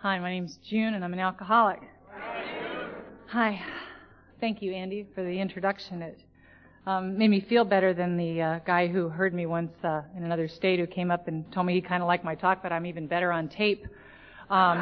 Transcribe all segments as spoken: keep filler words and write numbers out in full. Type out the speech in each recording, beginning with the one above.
Hi, my name's June, and I'm an alcoholic. Hi. Thank you, Andy, for the introduction. It um, made me feel better than the uh, guy who heard me once uh, in another state who came up and told me he kind of liked my talk, but I'm even better on tape, um,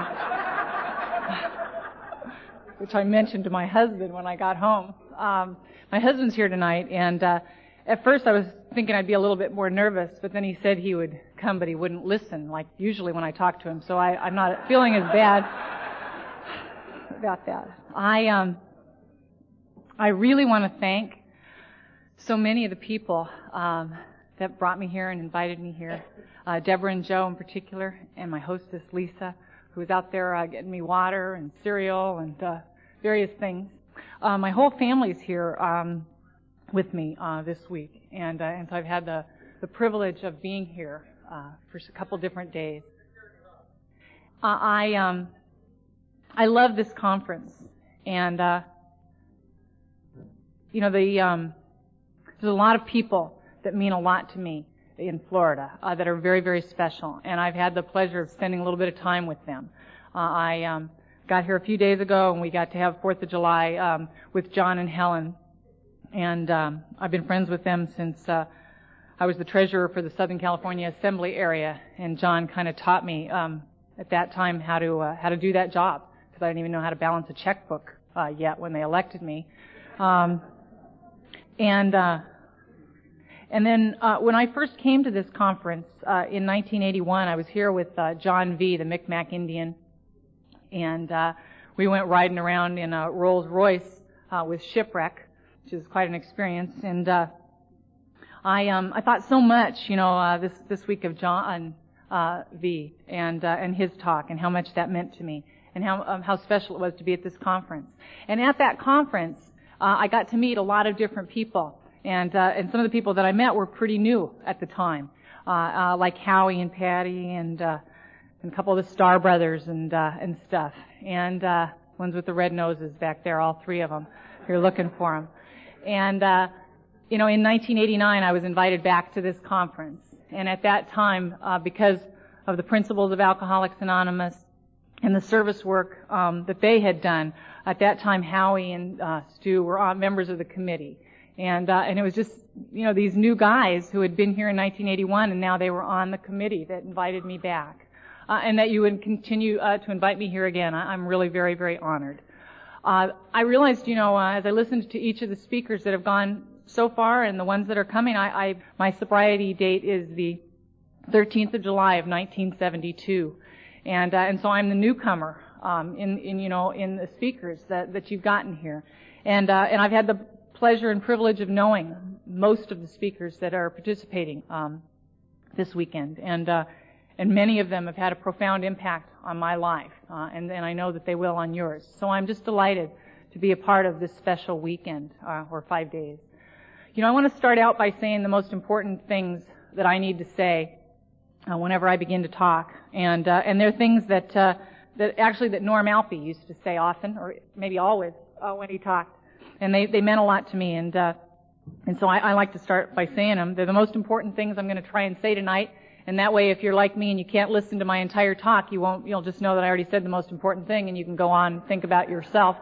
which I mentioned to my husband when I got home. Um, my husband's here tonight, and uh, at first I was thinking I'd be a little bit more nervous, but then he said he would come, but he wouldn't listen, like usually when I talk to him, so I, I'm not feeling as bad about that. I um, I really want to thank so many of the people um, that brought me here and invited me here. Uh, Deborah and Joe in particular, and my hostess Lisa, who was out there uh, getting me water and cereal and uh, various things. Uh, my whole family's here um, with me uh, this week, and uh, and so I've had the, the privilege of being here uh, for a couple different days. Uh, I um I love this conference, and uh, you know the um, there's a lot of people that mean a lot to me in Florida uh, that are very very special, and I've had the pleasure of spending a little bit of time with them. Uh, I um, got here a few days ago, and we got to have Fourth of July um, with John and Helen. And um, I've been friends with them since uh, I was the treasurer for the Southern California Assembly area, and John kind of taught me um, at that time how to uh, how to do that job, because I didn't even know how to balance a checkbook uh, yet when they elected me. Um, and uh, and then uh, when I first came to this conference uh, in nineteen eighty-one, I was here with uh, John V., the Micmac Indian, and uh, we went riding around in a Rolls Royce uh, with Shipwreck, which is quite an experience. And uh, I um I thought so much, you know, uh, this this week of John uh, V. and uh, and his talk, and how much that meant to me, and how um, how special it was to be at this conference. And at that conference, uh, I got to meet a lot of different people, and uh, and some of the people that I met were pretty new at the time, uh, uh, like Howie and Patty, and uh, and a couple of the Star Brothers, and uh, and stuff, and uh, ones with the red noses back there, all three of them. If you're looking for them. And, uh, you know, in nineteen eighty-nine, I was invited back to this conference. And at that time, uh, because of the principles of Alcoholics Anonymous and the service work um, that they had done, at that time, Howie and uh, Stu were uh, members of the committee. And, uh, and it was just, you know, these new guys who had been here in nineteen eighty-one, and now they were on the committee that invited me back. Uh, and that you would continue uh, to invite me here again. I- I'm really very, very honored. Uh, I realized, you know, uh, as I listened to each of the speakers that have gone so far and the ones that are coming, I, I my sobriety date is the thirteenth of July of nineteen seventy-two, and uh, and so I'm the newcomer um, in in you know in the speakers that that you've gotten here, and uh, and I've had the pleasure and privilege of knowing most of the speakers that are participating um, this weekend, and. Uh, And many of them have had a profound impact on my life, uh, and, and I know that they will on yours. So I'm just delighted to be a part of this special weekend, uh, or five days. You know, I want to start out by saying the most important things that I need to say uh, whenever I begin to talk, and uh, and they're things that uh, that actually that Norm Alpey used to say often, or maybe always, uh, when he talked, and they they meant a lot to me, and uh, and so I, I like to start by saying them. They're the most important things I'm going to try and say tonight. And that way, if you're like me and you can't listen to my entire talk, you won't, you'll just know that I already said the most important thing, and you can go on and think about yourself.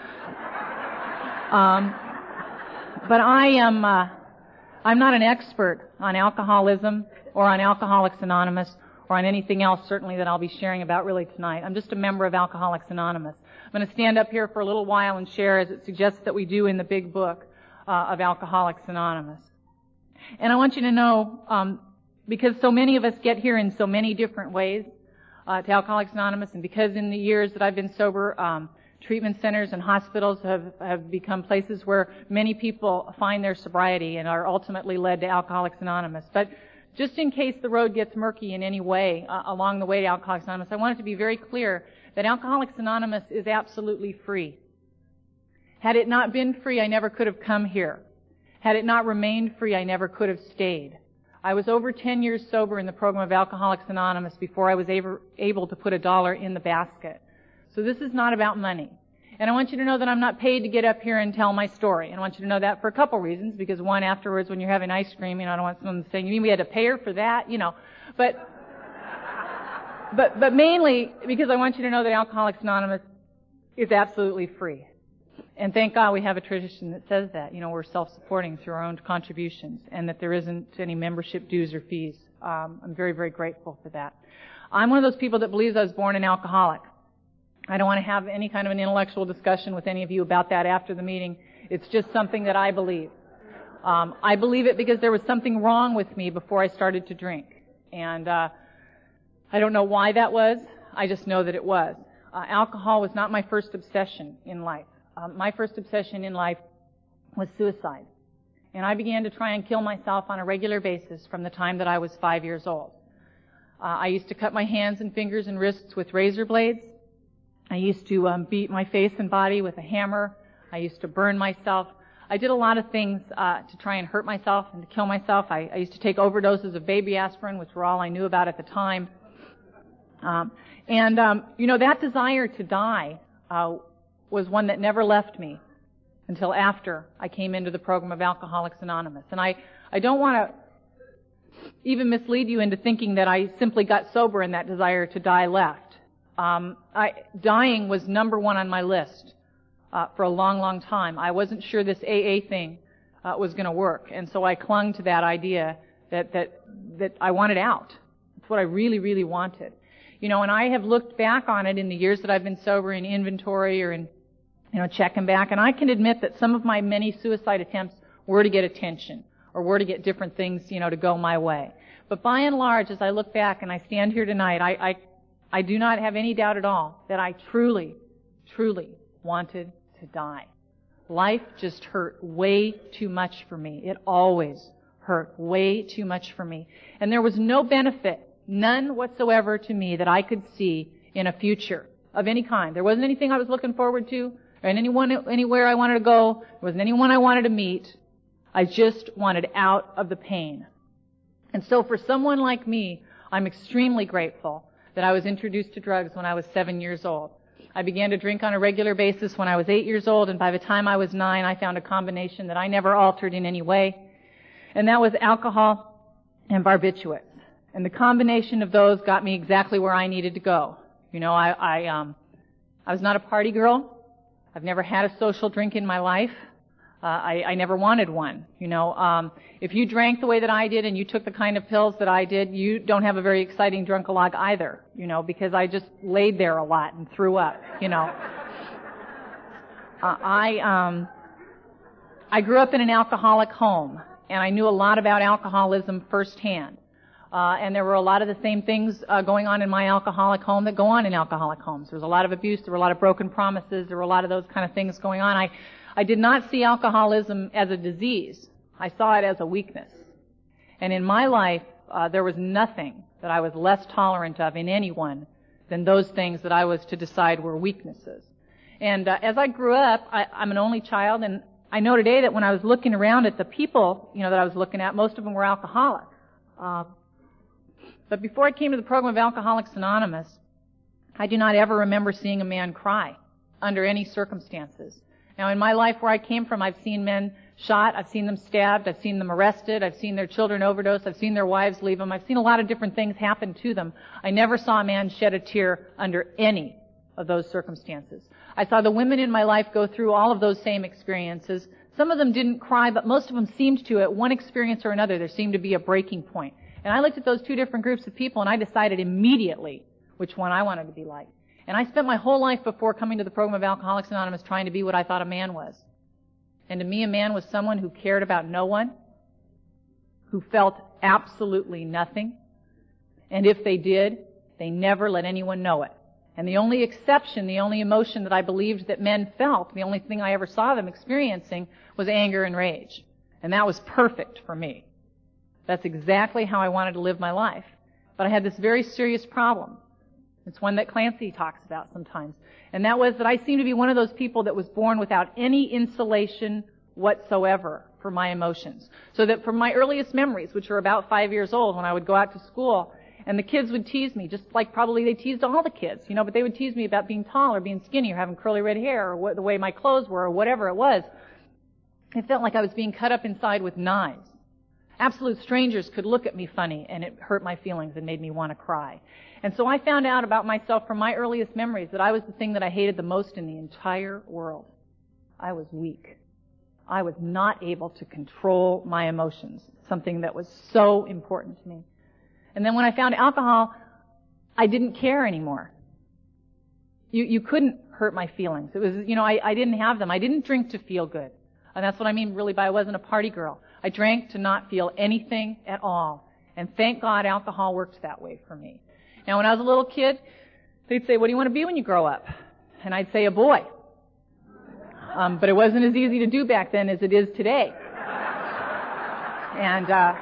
Um, but I am, uh, I'm not an expert on alcoholism or on Alcoholics Anonymous or on anything else, certainly, that I'll be sharing about really tonight. I'm just a member of Alcoholics Anonymous. I'm going to stand up here for a little while and share, as it suggests that we do in the big book uh, of Alcoholics Anonymous. And I want you to know, um, because so many of us get here in so many different ways uh, to Alcoholics Anonymous, and because in the years that I've been sober, um, treatment centers and hospitals have, have become places where many people find their sobriety and are ultimately led to Alcoholics Anonymous. But just in case the road gets murky in any way uh, along the way to Alcoholics Anonymous, I want it to be very clear that Alcoholics Anonymous is absolutely free. Had it not been free, I never could have come here. Had it not remained free, I never could have stayed. I was over ten years sober in the program of Alcoholics Anonymous before I was able, able to put a dollar in the basket. So this is not about money. And I want you to know that I'm not paid to get up here and tell my story. And I want you to know that for a couple reasons, because one, afterwards, when you're having ice cream, you know, I don't want someone saying, you mean we had to pay her for that? You know, but but, but mainly because I want you to know that Alcoholics Anonymous is absolutely free. And thank God we have a tradition that says that. You know, we're self-supporting through our own contributions and that there isn't any membership dues or fees. Um, I'm very, very grateful for that. I'm one of those people that believes I was born an alcoholic. I don't want to have any kind of an intellectual discussion with any of you about that after the meeting. It's just something that I believe. Um, I believe it because there was something wrong with me before I started to drink. And uh, I don't know why that was. I just know that it was. Uh, alcohol was not my first obsession in life. Uh, my first obsession in life was suicide. And I began to try and kill myself on a regular basis from the time that I was five years old. Uh, I used to cut my hands and fingers and wrists with razor blades. I used to um, beat my face and body with a hammer. I used to burn myself. I did a lot of things uh, to try and hurt myself and to kill myself. I, I used to take overdoses of baby aspirin, which were all I knew about at the time. Um, and, um, you know, that desire to die uh, was one that never left me until after I came into the program of Alcoholics Anonymous. And I, I don't want to even mislead you into thinking that I simply got sober and that desire to die left. Um, I, dying was number one on my list uh, for a long, long time. I wasn't sure this A A thing uh, was going to work, and so I clung to that idea that that that I wanted out. That's what I really, really wanted. You know, and I have looked back on it in the years that I've been sober in inventory or in, you know, checking back, and I can admit that some of my many suicide attempts were to get attention or were to get different things, you know, to go my way. But by and large, as I look back and I stand here tonight, I, I, I do not have any doubt at all that I truly, truly wanted to die. Life just hurt way too much for me. It always hurt way too much for me. And there was no benefit, none whatsoever to me that I could see in a future of any kind. There wasn't anything I was looking forward to, or anyone, anywhere I wanted to go. There wasn't anyone I wanted to meet. I just wanted out of the pain. And so for someone like me, I'm extremely grateful that I was introduced to drugs when I was seven years old. I began to drink on a regular basis when I was eight years old, and by the time I was nine, I found a combination that I never altered in any way, and that was alcohol and barbiturates. And the combination of those got me exactly where I needed to go. You know, I, I, um, I was not a party girl. I've never had a social drink in my life. Uh, I, I never wanted one. You know, um, if you drank the way that I did and you took the kind of pills that I did, you don't have a very exciting drunk-a-log either. You know, because I just laid there a lot and threw up. You know, uh, I um, I grew up in an alcoholic home, and I knew a lot about alcoholism firsthand. Uh, and there were a lot of the same things uh, going on in my alcoholic home that go on in alcoholic homes. There was a lot of abuse. There were a lot of broken promises. There were a lot of those kind of things going on. I, I did not see alcoholism as a disease. I saw it as a weakness. And in my life, uh, there was nothing that I was less tolerant of in anyone than those things that I was to decide were weaknesses. And uh, as I grew up, I, I'm an only child, and I know today that when I was looking around at the people, you know, that I was looking at, most of them were alcoholics. Uh, But before I came to the program of Alcoholics Anonymous, I do not ever remember seeing a man cry under any circumstances. Now, in my life where I came from, I've seen men shot, I've seen them stabbed, I've seen them arrested, I've seen their children overdose, I've seen their wives leave them, I've seen a lot of different things happen to them. I never saw a man shed a tear under any of those circumstances. I saw the women in my life go through all of those same experiences. Some of them didn't cry, but most of them seemed to. At one experience or another, there seemed to be a breaking point. And I looked at those two different groups of people, and I decided immediately which one I wanted to be like. And I spent my whole life before coming to the program of Alcoholics Anonymous trying to be what I thought a man was. And to me, a man was someone who cared about no one, who felt absolutely nothing, and if they did, they never let anyone know it. And the only exception, the only emotion that I believed that men felt, the only thing I ever saw them experiencing, was anger and rage. And that was perfect for me. That's exactly how I wanted to live my life. But I had this very serious problem. It's one that Clancy talks about sometimes. And that was that I seemed to be one of those people that was born without any insulation whatsoever for my emotions. So that from my earliest memories, which were about five years old, when I would go out to school, and the kids would tease me, just like probably they teased all the kids, you know, but they would tease me about being tall or being skinny or having curly red hair or what, the way my clothes were or whatever it was. It felt like I was being cut up inside with knives. absolute strangers could look at me funny, and it hurt my feelings and made me want to cry. And so I found out about myself from my earliest memories that I was the thing that I hated the most in the entire world. I was weak. I was not able to control my emotions, something that was so important to me. And then when I found alcohol, I didn't care anymore. You, you couldn't hurt my feelings. It was, you know, I, I didn't have them. I didn't drink to feel good. And that's what I mean really by I wasn't a party girl. I drank to not feel anything at all. And thank God alcohol worked that way for me. Now when I was a little kid, they'd say, what do you want to be when you grow up? And I'd say a boy. Um, but it wasn't as easy to do back then as it is today. And uh,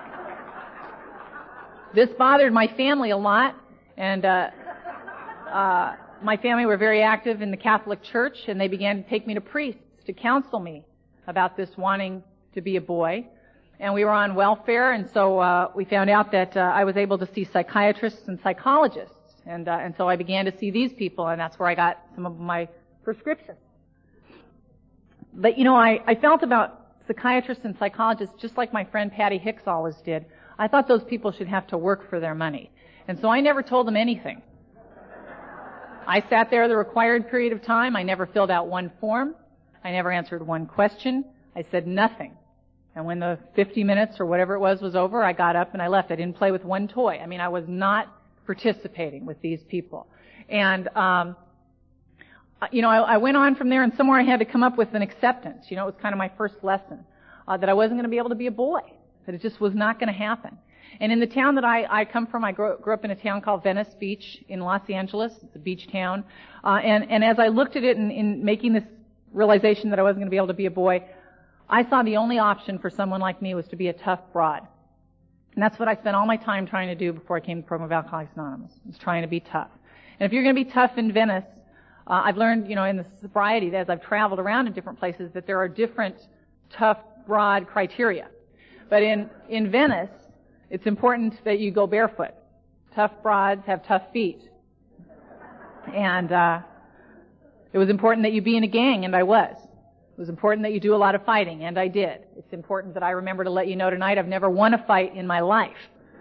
this bothered my family a lot. And uh, uh, my family were very active in the Catholic Church, and they began to take me to priests to counsel me about this wanting to be a boy. And we were on welfare, and so uh, we found out that uh, I was able to see psychiatrists and psychologists. And, uh, and so I began to see these people, and that's where I got some of my prescriptions. But, you know, I, I felt about psychiatrists and psychologists just like my friend Patty Hicks always did. I thought those people should have to work for their money. And so I never told them anything. I sat there the required period of time. I never filled out one form. I never answered one question. I said nothing. And when the fifty minutes or whatever it was was over, I got up and I left. I didn't play with one toy. I mean, I was not participating with these people. And, um, you know, I, I went on from there, and somewhere I had to come up with an acceptance. You know, it was kind of my first lesson, uh, that I wasn't going to be able to be a boy, that it just was not going to happen. And in the town that I, I come from, I grew, grew up in a town called Venice Beach in Los Angeles. It's a beach town. Uh, and, and as I looked at it in, in making this realization that I wasn't going to be able to be a boy, I saw the only option for someone like me was to be a tough broad. And that's what I spent all my time trying to do before I came to the program of Alcoholics Anonymous, was trying to be tough. And if you're going to be tough in Venice, uh, I've learned, you know, in the sobriety, as I've traveled around in different places, that there are different tough broad criteria. But in, in Venice, it's important that you go barefoot. Tough broads have tough feet. And uh, it was important that you be in a gang, and I was. It was important that you do a lot of fighting, and I did. It's important that I remember to let you know tonight I've never won a fight in my life.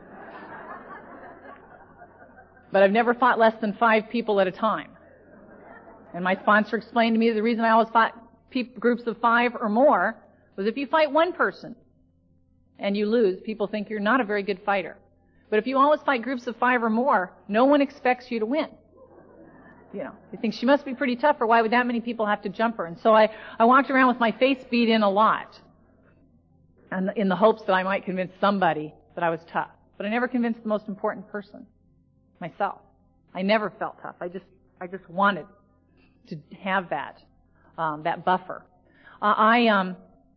But I've never fought less than five people at a time. And my sponsor explained to me the reason I always fought pe- groups of five or more was if you fight one person and you lose, people think you're not a very good fighter. But if you always fight groups of five or more, no one expects you to win. You know, they think she must be pretty tough, or why would that many people have to jump her? And so I, I walked around with my face beat in a lot, and in the hopes that I might convince somebody that I was tough. But I never convinced the most important person, myself. I never felt tough. I just, I just wanted to have that, um, that buffer. Uh, I, um,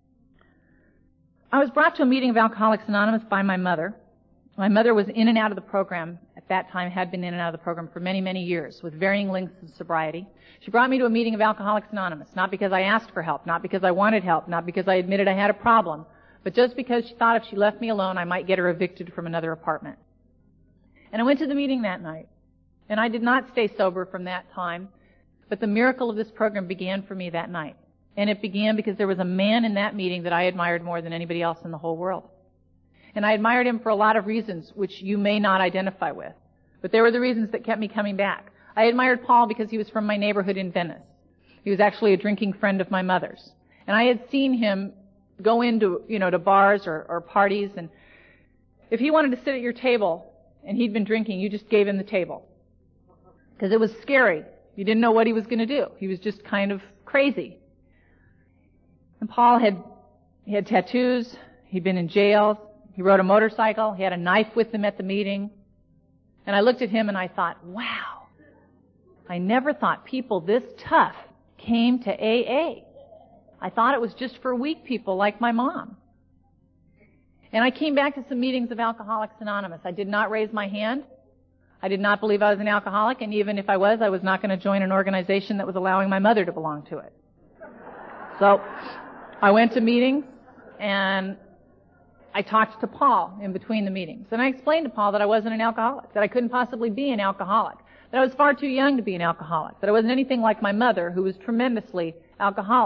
I was brought to a meeting of Alcoholics Anonymous by my mother. My mother was in and out of the program at that time, had been in and out of the program for many, many years with varying lengths of sobriety. She brought me to a meeting of Alcoholics Anonymous, not because I asked for help, not because I wanted help, not because I admitted I had a problem, but just because she thought if she left me alone, I might get her evicted from another apartment. And I went to the meeting that night, and I did not stay sober from that time, but the miracle of this program began for me that night. And it began because there was a man in that meeting that I admired more than anybody else in the whole world. And I admired him for a lot of reasons which you may not identify with. But there were the reasons that kept me coming back. I admired Paul because he was from my neighborhood in Venice. He was actually a drinking friend of my mother's. And I had seen him go into, you know, to bars or, or parties, and if he wanted to sit at your table and he'd been drinking, you just gave him the table. Because it was scary. You didn't know what he was going to do. He was just kind of crazy. And Paul had, he had tattoos. He'd been in jail. He rode a motorcycle. He had a knife with him at the meeting. And I looked at him and I thought, wow, I never thought people this tough came to A A. I thought it was just for weak people like my mom. And I came back to some meetings of Alcoholics Anonymous. I did not raise my hand. I did not believe I was an alcoholic, and even if I was, I was not going to join an organization that was allowing my mother to belong to it. So I went to meetings, and I talked to Paul in between the meetings. And I explained to Paul that I wasn't an alcoholic, that I couldn't possibly be an alcoholic, that I was far too young to be an alcoholic, that I wasn't anything like my mother, who was tremendously alcoholic,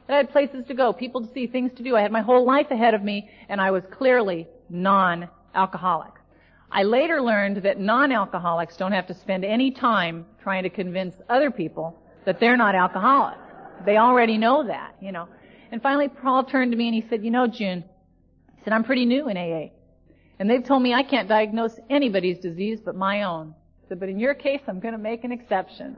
that I had places to go, people to see, things to do. I had my whole life ahead of me, and I was clearly non-alcoholic. I later learned that non-alcoholics don't have to spend any time trying to convince other people that they're not alcoholics. They already know that, you know. And finally, Paul turned to me and he said, you know, June, he said, I'm pretty new in A A. And they've told me I can't diagnose anybody's disease but my own. He said, but in your case, I'm going to make an exception.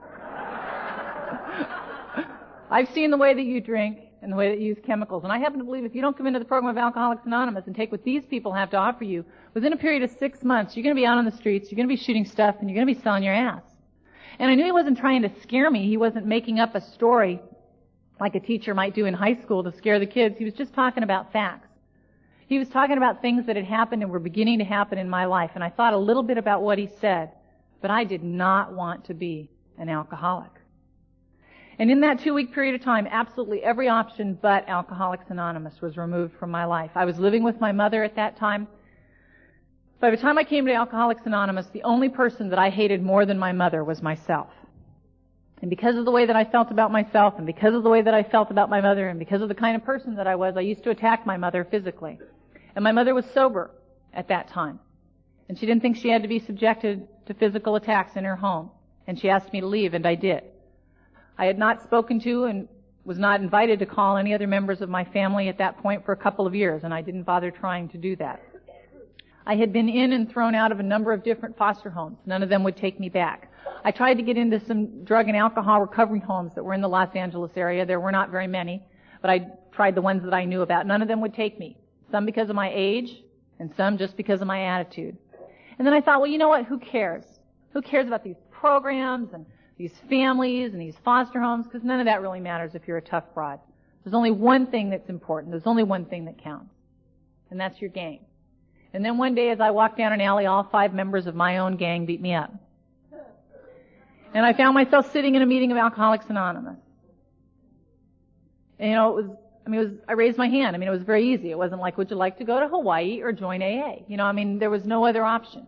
I've seen the way that you drink and the way that you use chemicals. And I happen to believe if you don't come into the program of Alcoholics Anonymous and take what these people have to offer you, within a period of six months, you're going to be out on the streets, you're going to be shooting stuff, and you're going to be selling your ass. And I knew he wasn't trying to scare me. He wasn't making up a story like a teacher might do in high school to scare the kids. He was just talking about facts. He was talking about things that had happened and were beginning to happen in my life. And I thought a little bit about what he said, but I did not want to be an alcoholic. And in that two-week period of time, absolutely every option but Alcoholics Anonymous was removed from my life. I was living with my mother at that time. By the time I came to Alcoholics Anonymous, the only person that I hated more than my mother was myself. And because of the way that I felt about myself, and because of the way that I felt about my mother, and because of the kind of person that I was, I used to attack my mother physically. And my mother was sober at that time. And she didn't think she had to be subjected to physical attacks in her home. And she asked me to leave, and I did. I had not spoken to and was not invited to call any other members of my family at that point for a couple of years, and I didn't bother trying to do that. I had been in and thrown out of a number of different foster homes. None of them would take me back. I tried to get into some drug and alcohol recovery homes that were in the Los Angeles area. There were not very many, but I tried the ones that I knew about. None of them would take me. Some because of my age, and some just because of my attitude. And then I thought, well, you know what? Who cares? Who cares about these programs and these families and these foster homes? Because none of that really matters if you're a tough broad. There's only one thing that's important. There's only one thing that counts. And that's your gang. And then one day as I walked down an alley, all five members of my own gang beat me up. And I found myself sitting in a meeting of Alcoholics Anonymous. And, you know, it was, I mean, it was, I raised my hand. I mean, it was very easy. It wasn't like, would you like to go to Hawaii or join A A? You know, I mean, there was no other option.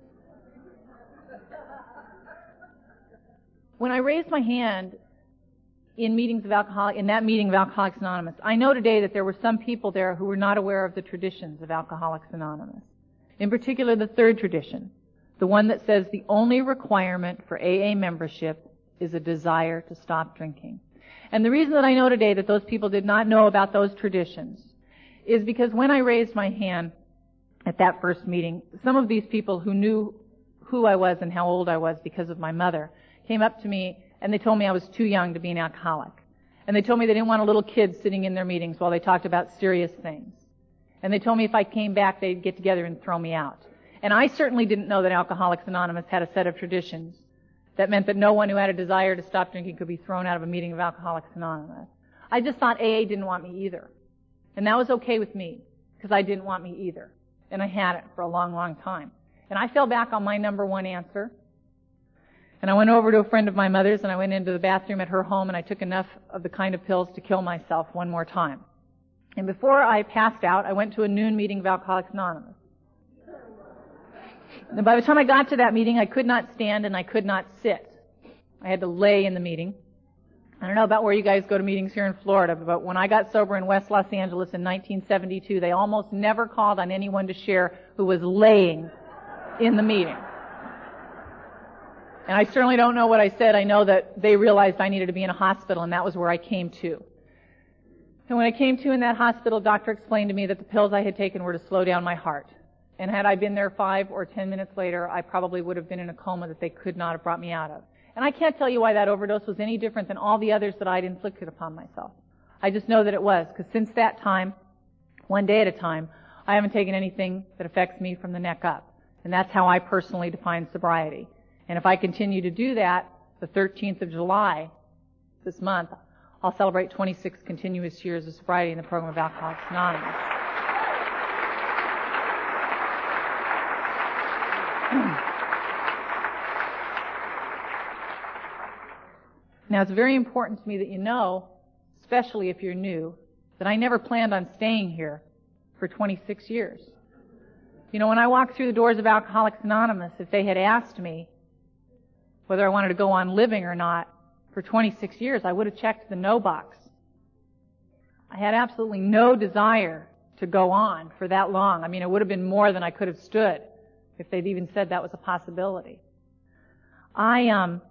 When I raised my hand in meetings of alcoholic, in that meeting of Alcoholics Anonymous, I know today that there were some people there who were not aware of the traditions of Alcoholics Anonymous. In particular, the third tradition, the one that says the only requirement for A A membership is a desire to stop drinking. And the reason that I know today that those people did not know about those traditions is because when I raised my hand at that first meeting, some of these people who knew who I was and how old I was because of my mother came up to me and they told me I was too young to be an alcoholic. And they told me they didn't want a little kid sitting in their meetings while they talked about serious things. And they told me if I came back, they'd get together and throw me out. And I certainly didn't know that Alcoholics Anonymous had a set of traditions that meant that no one who had a desire to stop drinking could be thrown out of a meeting of Alcoholics Anonymous. I just thought A A didn't want me either. And that was okay with me, because I didn't want me either. And I had it for a long, long time. And I fell back on my number one answer. And I went over to a friend of my mother's, and I went into the bathroom at her home, and I took enough of the kind of pills to kill myself one more time. And before I passed out, I went to a noon meeting of Alcoholics Anonymous. And by the time I got to that meeting, I could not stand and I could not sit. I had to lay in the meeting. I don't know about where you guys go to meetings here in Florida, but when I got sober in West Los Angeles in nineteen seventy-two, they almost never called on anyone to share who was laying in the meeting. And I certainly don't know what I said. I know that they realized I needed to be in a hospital, and that was where I came to. And when I came to in that hospital, the doctor explained to me that the pills I had taken were to slow down my heart. And had I been there five or ten minutes later, I probably would have been in a coma that they could not have brought me out of. And I can't tell you why that overdose was any different than all the others that I'd inflicted upon myself. I just know that it was, because since that time, one day at a time, I haven't taken anything that affects me from the neck up. And that's how I personally define sobriety. And if I continue to do that, the thirteenth of July, this month, I'll celebrate twenty-six continuous years of sobriety in the program of Alcoholics Anonymous. Now, it's very important to me that you know, especially if you're new, that I never planned on staying here for twenty-six years. You know, when I walked through the doors of Alcoholics Anonymous, if they had asked me whether I wanted to go on living or not for twenty-six years, I would have checked the no box. I had absolutely no desire to go on for that long. I mean, it would have been more than I could have stood if they'd even said that was a possibility. I, um,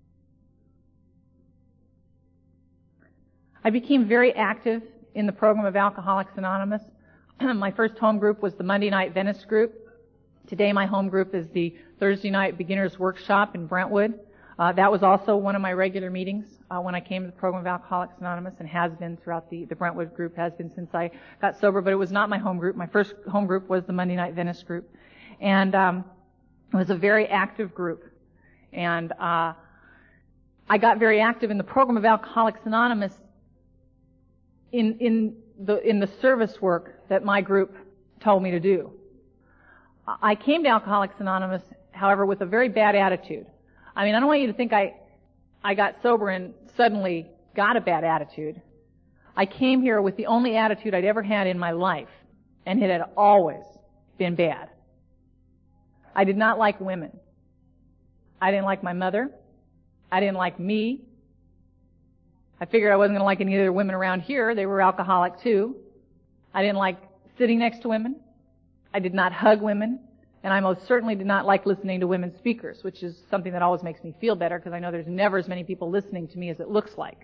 I became very active in the program of Alcoholics Anonymous. My first home group was the Monday Night Venice group. Today my home group is the Thursday Night Beginners Workshop in Brentwood. Uh, that was also one of my regular meetings uh, when I came to the program of Alcoholics Anonymous, and has been throughout the, the Brentwood group, has been since I got sober, but it was not my home group. My first home group was the Monday Night Venice group. And um, it was a very active group. And uh, I got very active in the program of Alcoholics Anonymous in, in, the, in the service work that my group told me to do. I came to Alcoholics Anonymous, however, with a very bad attitude. I mean, I don't want you to think I, I got sober and suddenly got a bad attitude. I came here with the only attitude I'd ever had in my life, and it had always been bad. I did not like women. I didn't like my mother. I didn't like me. I figured I wasn't going to like any other women around here. They were alcoholic too. I didn't like sitting next to women. I did not hug women. And I most certainly did not like listening to women speakers, which is something that always makes me feel better, because I know there's never as many people listening to me as it looks like.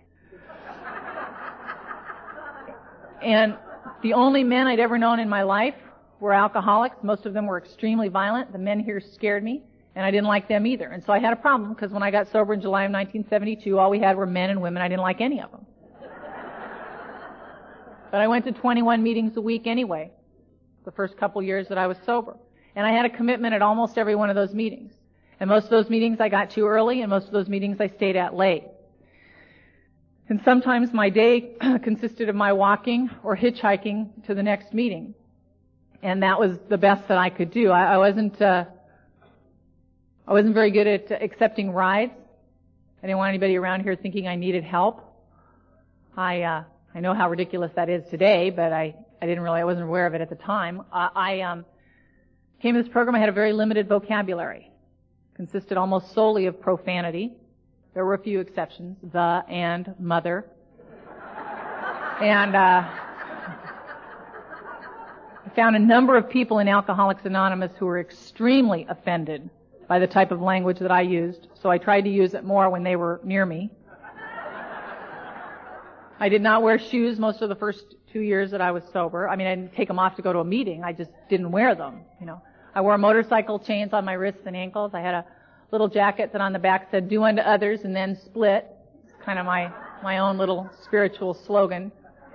And the only men I'd ever known in my life were alcoholics. Most of them were extremely violent. The men here scared me, and I didn't like them either. And so I had a problem, because when I got sober in July of nineteen seventy-two, all we had were men and women. I didn't like any of them. But I went to twenty-one meetings a week anyway, the first couple years that I was sober. And I had a commitment at almost every one of those meetings. And most of those meetings I got to early, and most of those meetings I stayed at late. And sometimes my day consisted of my walking or hitchhiking to the next meeting. And that was the best that I could do. I, I wasn't, uh, I wasn't very good at uh, accepting rides. I didn't want anybody around here thinking I needed help. I, uh, I know how ridiculous that is today, but I, I didn't really, I wasn't aware of it at the time. I, I, um, came to this program, I had a very limited vocabulary. Consisted almost solely of profanity. There were a few exceptions, the and mother. And uh, I found a number of people in Alcoholics Anonymous who were extremely offended by the type of language that I used, so I tried to use it more when they were near me. I did not wear shoes most of the first two years that I was sober. I mean, I didn't take them off to go to a meeting. I just didn't wear them, you know. I wore motorcycle chains on my wrists and ankles. I had a little jacket that on the back said, "Do unto others and then split." It's kind of my, my own little spiritual slogan.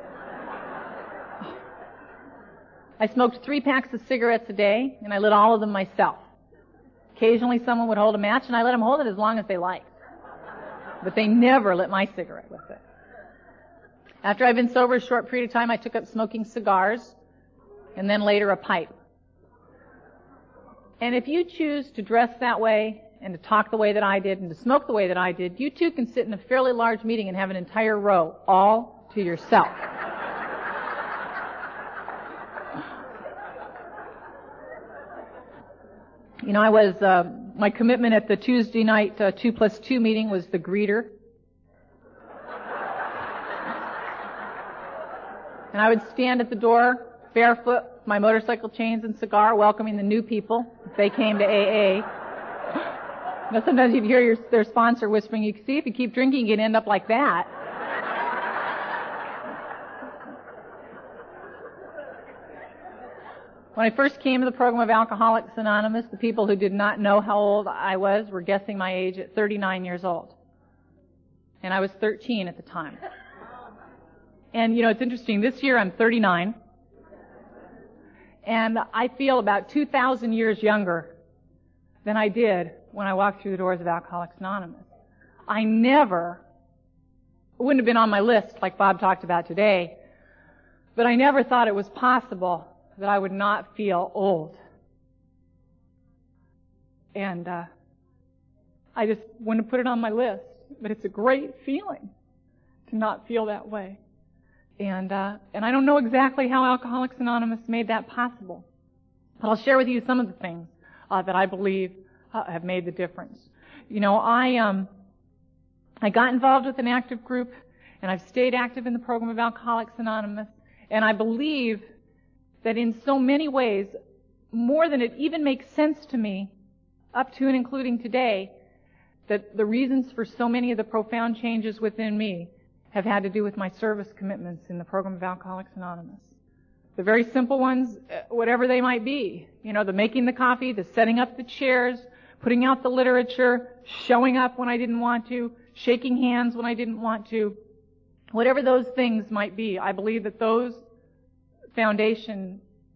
I smoked three packs of cigarettes a day, and I lit all of them myself. Occasionally someone would hold a match, and I let them hold it as long as they liked. But they never lit my cigarette with it. After I'd been sober a short period of time, I took up smoking cigars, and then later a pipe. And if you choose to dress that way, and to talk the way that I did, and to smoke the way that I did, you too can sit in a fairly large meeting and have an entire row all to yourself. You know, I was, uh, my commitment at the Tuesday night uh, two plus two meeting was the greeter. And I would stand at the door, barefoot, my motorcycle chains and cigar, welcoming the new people if they came to A A. You know, sometimes you hear your, their sponsor whispering, "You can see if you keep drinking, you can end up like that." When I first came to the program of Alcoholics Anonymous, the people who did not know how old I was were guessing my age at thirty-nine years old. And I was thirteen at the time. And, you know, it's interesting. This year I'm thirty-nine. And I feel about two thousand years younger than I did when I walked through the doors of Alcoholics Anonymous. I never, it wouldn't have been on my list like Bob talked about today, but I never thought it was possible that I would not feel old. And uh, I just wouldn't put it on my list, but it's a great feeling to not feel that way. And uh, and I don't know exactly how Alcoholics Anonymous made that possible. But I'll share with you some of the things uh, that I believe uh, have made the difference. You know, I um I got involved with an active group and I've stayed active in the program of Alcoholics Anonymous, and I believe that in so many ways, more than it even makes sense to me, up to and including today, that the reasons for so many of the profound changes within me have had to do with my service commitments in the program of Alcoholics Anonymous. The very simple ones, whatever they might be. You know, the making the coffee, the setting up the chairs, putting out the literature, showing up when I didn't want to, shaking hands when I didn't want to. Whatever those things might be, I believe that those foundation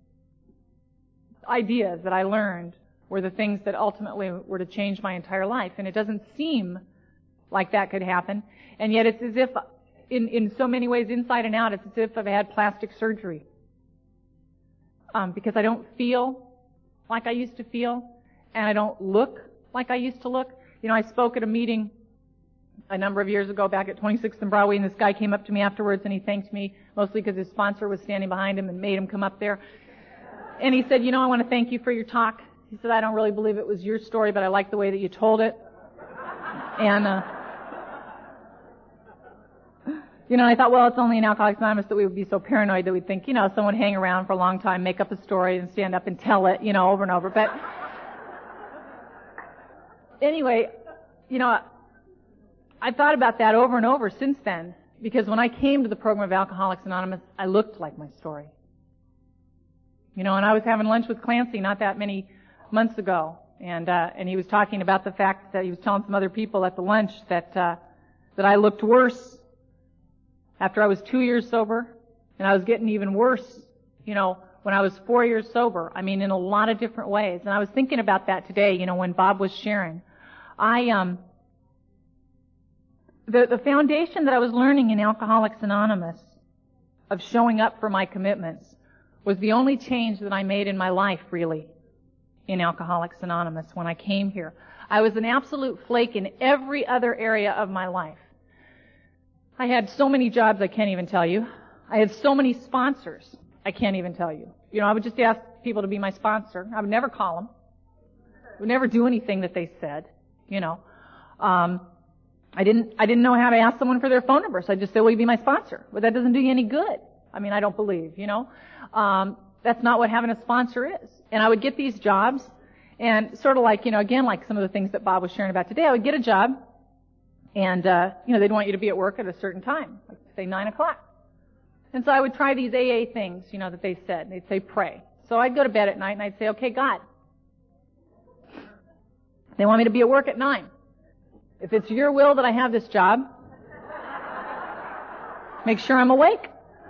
ideas that I learned were the things that ultimately were to change my entire life. And it doesn't seem like that could happen. And yet it's as if, in, in so many ways, inside and out, it's as if I've had plastic surgery. Um, because I don't feel like I used to feel, and I don't look like I used to look. You know, I spoke at a meeting a number of years ago back at twenty-sixth and Broadway, and this guy came up to me afterwards, and he thanked me, mostly because his sponsor was standing behind him and made him come up there. And he said, you know, I want to thank you for your talk. He said, I don't really believe it was your story, but I like the way that you told it. And, uh, you know, I thought, well, it's only in Alcoholics Anonymous that we would be so paranoid that we'd think, you know, someone hang around for a long time, make up a story, and stand up and tell it, you know, over and over. But anyway, you know, I've thought about that over and over since then, because when I came to the program of Alcoholics Anonymous, I looked like my story. You know, and I was having lunch with Clancy not that many months ago, and uh, and he was talking about the fact that he was telling some other people at the lunch that uh, that I looked worse after I was two years sober, and I was getting even worse, you know, when I was four years sober. I mean, in a lot of different ways. And I was thinking about that today, you know, when Bob was sharing. I um the the foundation that I was learning in Alcoholics Anonymous of showing up for my commitments was the only change that I made in my life, really, in Alcoholics Anonymous when I came here. I was an absolute flake in every other area of my life. I had so many jobs I can't even tell you. I had so many sponsors I can't even tell you. You know, I would just ask people to be my sponsor. I would never call them. I would never do anything that they said, you know. Um, I didn't, I didn't know how to ask someone for their phone number, so I just say, will you be my sponsor? But that doesn't do you any good. I mean, I don't believe, you know. Um, that's not what having a sponsor is. And I would get these jobs, and sort of like, you know, again, like some of the things that Bob was sharing about today, I would get a job, and, uh, you know, they'd want you to be at work at a certain time, like say nine o'clock. And so I would try these A A things, you know, that they said. They'd say pray. So I'd go to bed at night, and I'd say, okay, God, they want me to be at work at nine. If it's your will that I have this job, make sure I'm awake.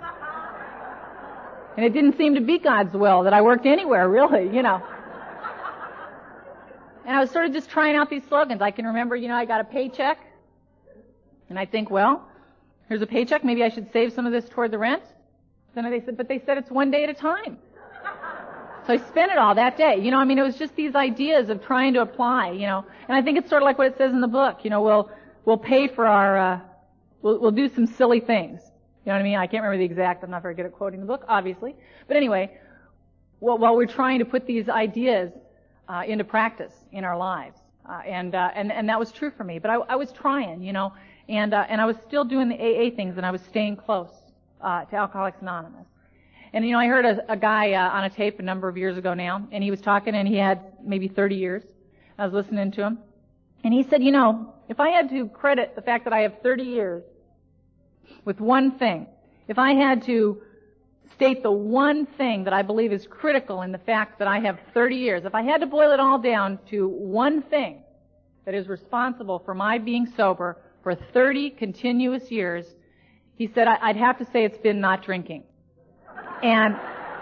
And it didn't seem to be God's will that I worked anywhere, really, you know. And I was sort of just trying out these slogans. I can remember, you know, I got a paycheck, and I think, well, here's a paycheck. Maybe I should save some of this toward the rent. Then they said, but they said it's one day at a time. So I spent it all that day. You know, I mean, it was just these ideas of trying to apply, you know. And I think it's sort of like what it says in the book. You know, we'll we'll pay for our, uh, we'll we'll do some silly things. You know what I mean? I can't remember the exact. I'm not very good at quoting the book, obviously. But anyway, while, while we're trying to put these ideas uh, into practice in our lives, uh, and uh, and and that was true for me. But I, I was trying, you know, and uh, and I was still doing the A A things, and I was staying close uh, to Alcoholics Anonymous. And you know, I heard a, a guy uh, on a tape a number of years ago now, and he was talking, and he had maybe thirty years. I was listening to him, and he said, you know, if I had to credit the fact that I have thirty years with one thing, if I had to state the one thing that I believe is critical in the fact that I have thirty years, if I had to boil it all down to one thing that is responsible for my being sober for thirty continuous years, he said, I'd have to say it's been not drinking. And,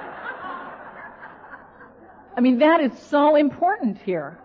I mean, that is so important here.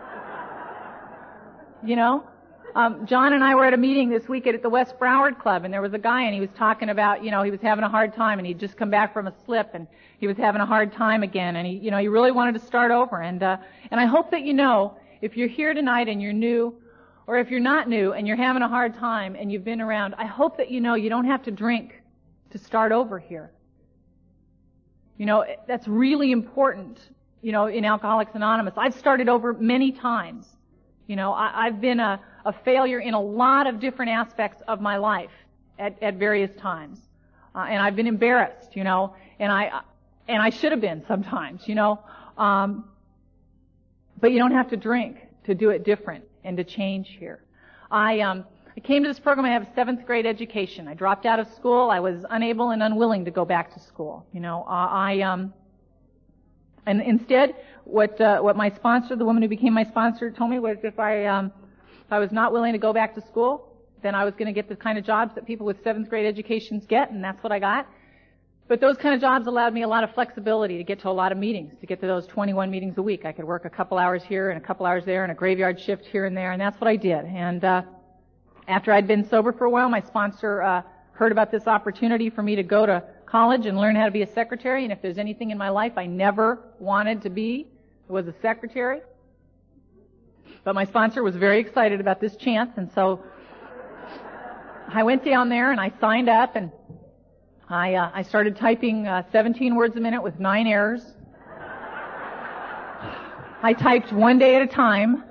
You know? Um, John and I were at a meeting this week at the West Broward Club, and there was a guy, and he was talking about, you know, he was having a hard time, and he'd just come back from a slip, and he was having a hard time again, and he, you know, he really wanted to start over. And, uh, and I hope that you know, if you're here tonight and you're new, or if you're not new and you're having a hard time and you've been around, I hope that you know you don't have to drink to start over here. You know, that's really important, you know, in Alcoholics Anonymous. I've started over many times. You know, I, I've been a, a failure in a lot of different aspects of my life. at, at various times. Uh, and I've been embarrassed, you know, and I, and I should have been sometimes, you know. Um, but you don't have to drink to do it different and to change here. I, um, I came to this program. I have a seventh grade education. I dropped out of school. I was unable and unwilling to go back to school. You know, uh, I, um, and instead, what, uh, what my sponsor, the woman who became my sponsor, told me was if I, um, if I was not willing to go back to school, then I was going to get the kind of jobs that people with seventh grade educations get, and that's what I got. But those kind of jobs allowed me a lot of flexibility to get to a lot of meetings, to get to those twenty-one meetings a week. I could work a couple hours here and a couple hours there and a graveyard shift here and there, and that's what I did. And, uh, after I'd been sober for a while, my sponsor uh, heard about this opportunity for me to go to college and learn how to be a secretary. And if there's anything in my life I never wanted to be, it was a secretary. But my sponsor was very excited about this chance, and so I went down there and I signed up, and I uh, I started typing uh, seventeen words a minute with nine errors. I typed one day at a time.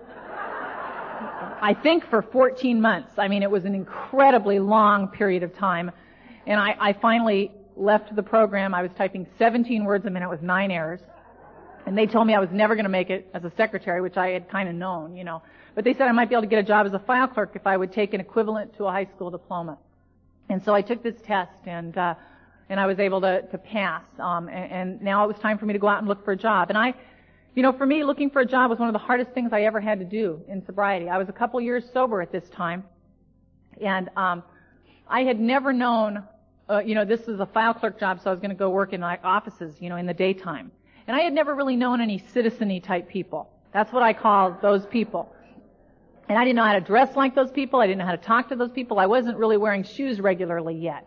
I think for fourteen months. I mean, it was an incredibly long period of time. And I, I finally left the program. I was typing seventeen words a minute with nine errors. And they told me I was never going to make it as a secretary, which I had kind of known, you know. But they said I might be able to get a job as a file clerk if I would take an equivalent to a high school diploma. And so I took this test, and uh, and I was able to, to pass. Um, and, and now it was time for me to go out and look for a job. And I... You know, for me, looking for a job was one of the hardest things I ever had to do in sobriety. I was a couple years sober at this time, and um, I had never known, uh, you know, this is a file clerk job, so I was going to go work in like offices, you know, in the daytime. And I had never really known any citizen-y type people. That's what I call those people. And I didn't know how to dress like those people. I didn't know how to talk to those people. I wasn't really wearing shoes regularly yet.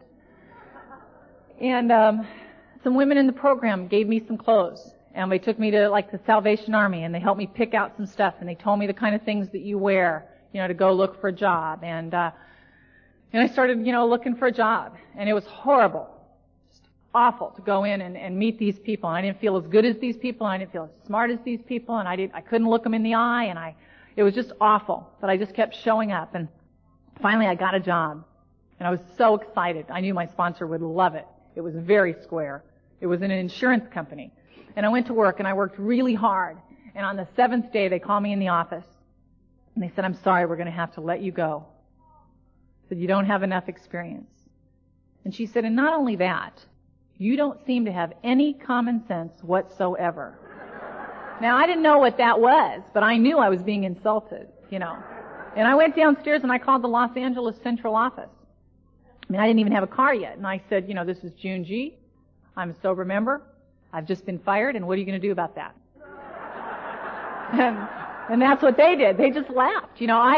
And um, some women in the program gave me some clothes. And they took me to, like, the Salvation Army, and they helped me pick out some stuff, and they told me the kind of things that you wear, you know, to go look for a job. And, uh, and I started, you know, looking for a job. And it was horrible. Just awful to go in and, and meet these people. And I didn't feel as good as these people, and I didn't feel as smart as these people, and I didn't, I couldn't look them in the eye, and I, it was just awful. But I just kept showing up, and finally I got a job. And I was so excited. I knew my sponsor would love it. It was very square. It was in an insurance company. And I went to work, and I worked really hard. And on the seventh day, they called me in the office. And they said, I'm sorry, we're going to have to let you go. I said, you don't have enough experience. And she said, and not only that, you don't seem to have any common sense whatsoever. Now, I didn't know what that was, but I knew I was being insulted, you know. And I went downstairs, and I called the Los Angeles Central office. I mean, I didn't even have a car yet. And I said, you know, this is June G. I'm a sober member. I've just been fired, and what are you going to do about that? and, and that's what they did. They just laughed. You know, I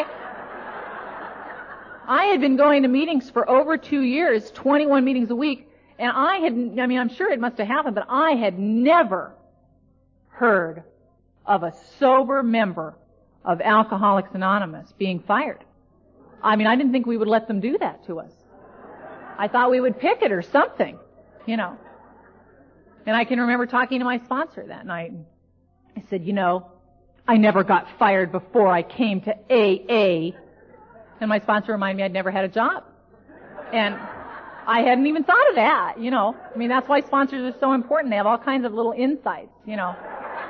I had been going to meetings for over two years, twenty-one meetings a week, and I had, I mean, I'm sure it must have happened, but I had never heard of a sober member of Alcoholics Anonymous being fired. I mean, I didn't think we would let them do that to us. I thought we would pick it or something, you know. And I can remember talking to my sponsor that night. I said, you know, I never got fired before I came to A A. And my sponsor reminded me I'd never had a job. And I hadn't even thought of that, you know. I mean, that's why sponsors are so important. They have all kinds of little insights, you know.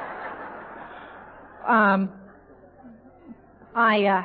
Um, I, uh,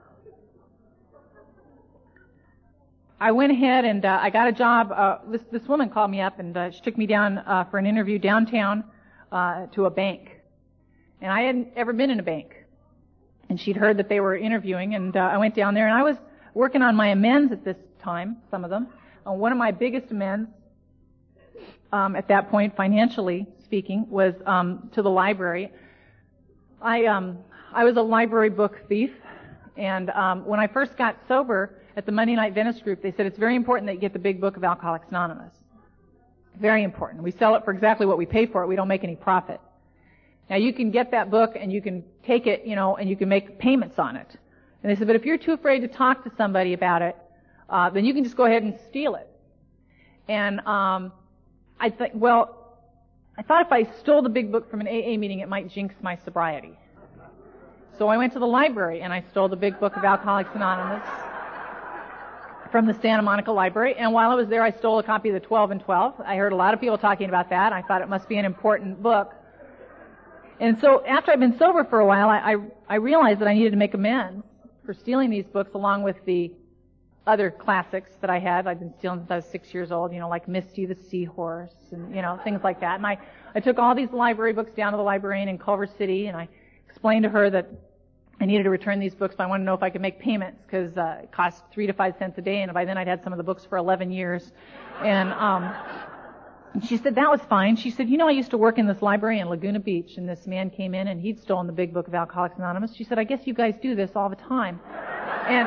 I went ahead and uh, I got a job. Uh, this this woman called me up, and uh, she took me down uh, for an interview downtown uh, to a bank. And I hadn't ever been in a bank. And she'd heard that they were interviewing, and uh, I went down there, and I was working on my amends at this time, some of them. Uh, one of my biggest amends um, at that point, financially speaking, was um, to the library. I um, I was a library book thief, and um, when I first got sober, at the Monday Night Venice group, they said it's very important that you get the big book of Alcoholics Anonymous. Very important. We sell it for exactly what we pay for it. We don't make any profit. Now, you can get that book, and you can take it, you know, and you can make payments on it. And they said, but if you're too afraid to talk to somebody about it, uh, then you can just go ahead and steal it. And um, I thought, well, I thought if I stole the big book from an A A meeting, it might jinx my sobriety. So I went to the library, and I stole the big book of Alcoholics Anonymous. from the Santa Monica Library. And while I was there, I stole a copy of the twelve and twelve. I heard a lot of people talking about that. I thought it must be an important book. And so after I'd been sober for a while, I, I, I realized that I needed to make amends for stealing these books along with the other classics that I had. I'd been stealing since I was six years old, you know, like Misty the Seahorse and, you know, things like that. And I, I took all these library books down to the librarian in Culver City, and I explained to her that I needed to return these books, but I wanted to know if I could make payments because uh, it cost three to five cents a day, and by then I'd had some of the books for eleven years. And um, she said that was fine. She said, you know, I used to work in this library in Laguna Beach, and this man came in, and he'd stolen the big book of Alcoholics Anonymous. She said, I guess you guys do this all the time. And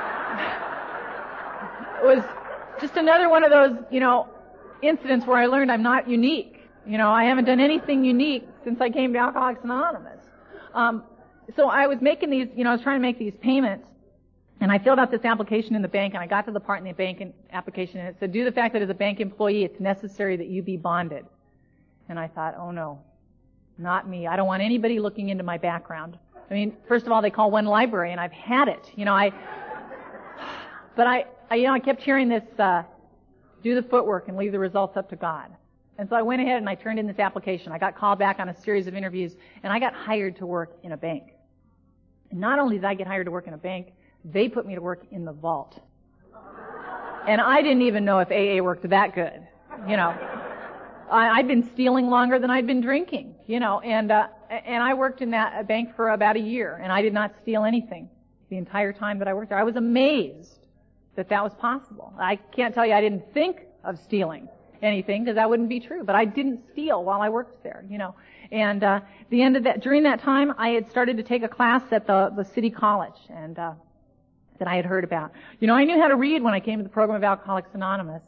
it was just another one of those, you know, incidents where I learned I'm not unique. You know, I haven't done anything unique since I came to Alcoholics Anonymous. Um, so I was making these, you know, I was trying to make these payments, and I filled out this application in the bank, and I got to the part in the bank application, and it said, due to the fact that as a bank employee, it's necessary that you be bonded. And I thought, oh no, not me. I don't want anybody looking into my background. I mean, first of all, they call one library, and I've had it. You know, I, but I, I you know, I kept hearing this, uh, do the footwork and leave the results up to God. And so I went ahead and I turned in this application. I got called back on a series of interviews, and I got hired to work in a bank. And not only did I get hired to work in a bank, they put me to work in the vault. And I didn't even know if A A worked that good. You know, I, I'd been stealing longer than I'd been drinking, you know, and, uh, and I worked in that bank for about a year, and I did not steal anything the entire time that I worked there. I was amazed that that was possible. I can't tell you I didn't think of stealing anything because that wouldn't be true, but I didn't steal while I worked there, you know. And uh the end of that, during that time, I had started to take a class at the the city college, and uh that I had heard about. You know, I knew how to read when I came to the program of Alcoholics Anonymous,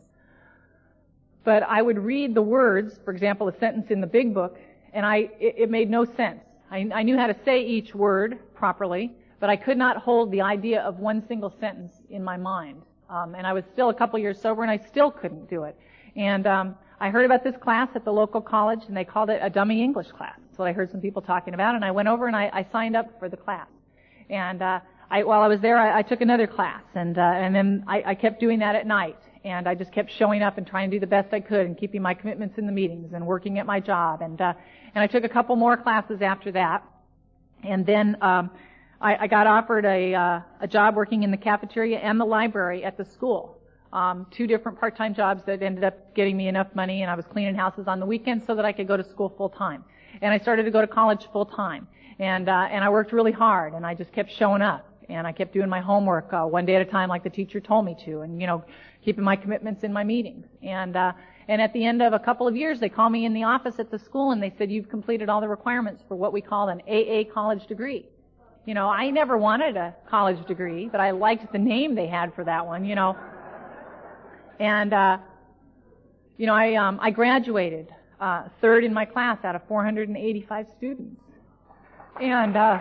but I would read the words, for example, a sentence in the big book, and I it, it made no sense. I, I knew how to say each word properly, but I could not hold the idea of one single sentence in my mind. Um, and I was still a couple years sober, and I still couldn't do it. And um, I heard about this class at the local college, and they called it a dummy English class. That's what I heard some people talking about, and I went over and I, I signed up for the class. And uh, I, while I was there, I, I took another class, and uh, and then I, I kept doing that at night. And I just kept showing up and trying to do the best I could, and keeping my commitments in the meetings, and working at my job. And uh, and I took a couple more classes after that, and then um, I, I got offered a uh, a job working in the cafeteria and the library at the school. Um, two different part-time jobs that ended up getting me enough money, and I was cleaning houses on the weekends so that I could go to school full-time. And I started to go to college full-time. And, uh, and I worked really hard, and I just kept showing up. And I kept doing my homework, uh, one day at a time like the teacher told me to, and, you know, keeping my commitments in my meetings. And, uh, and at the end of a couple of years, they called me in the office at the school, and they said, you've completed all the requirements for what we call an A A college degree. You know, I never wanted a college degree, but I liked the name they had for that one, you know. And, uh, you know, I, um, I graduated, uh, third in my class out of four hundred eighty-five students. And, uh,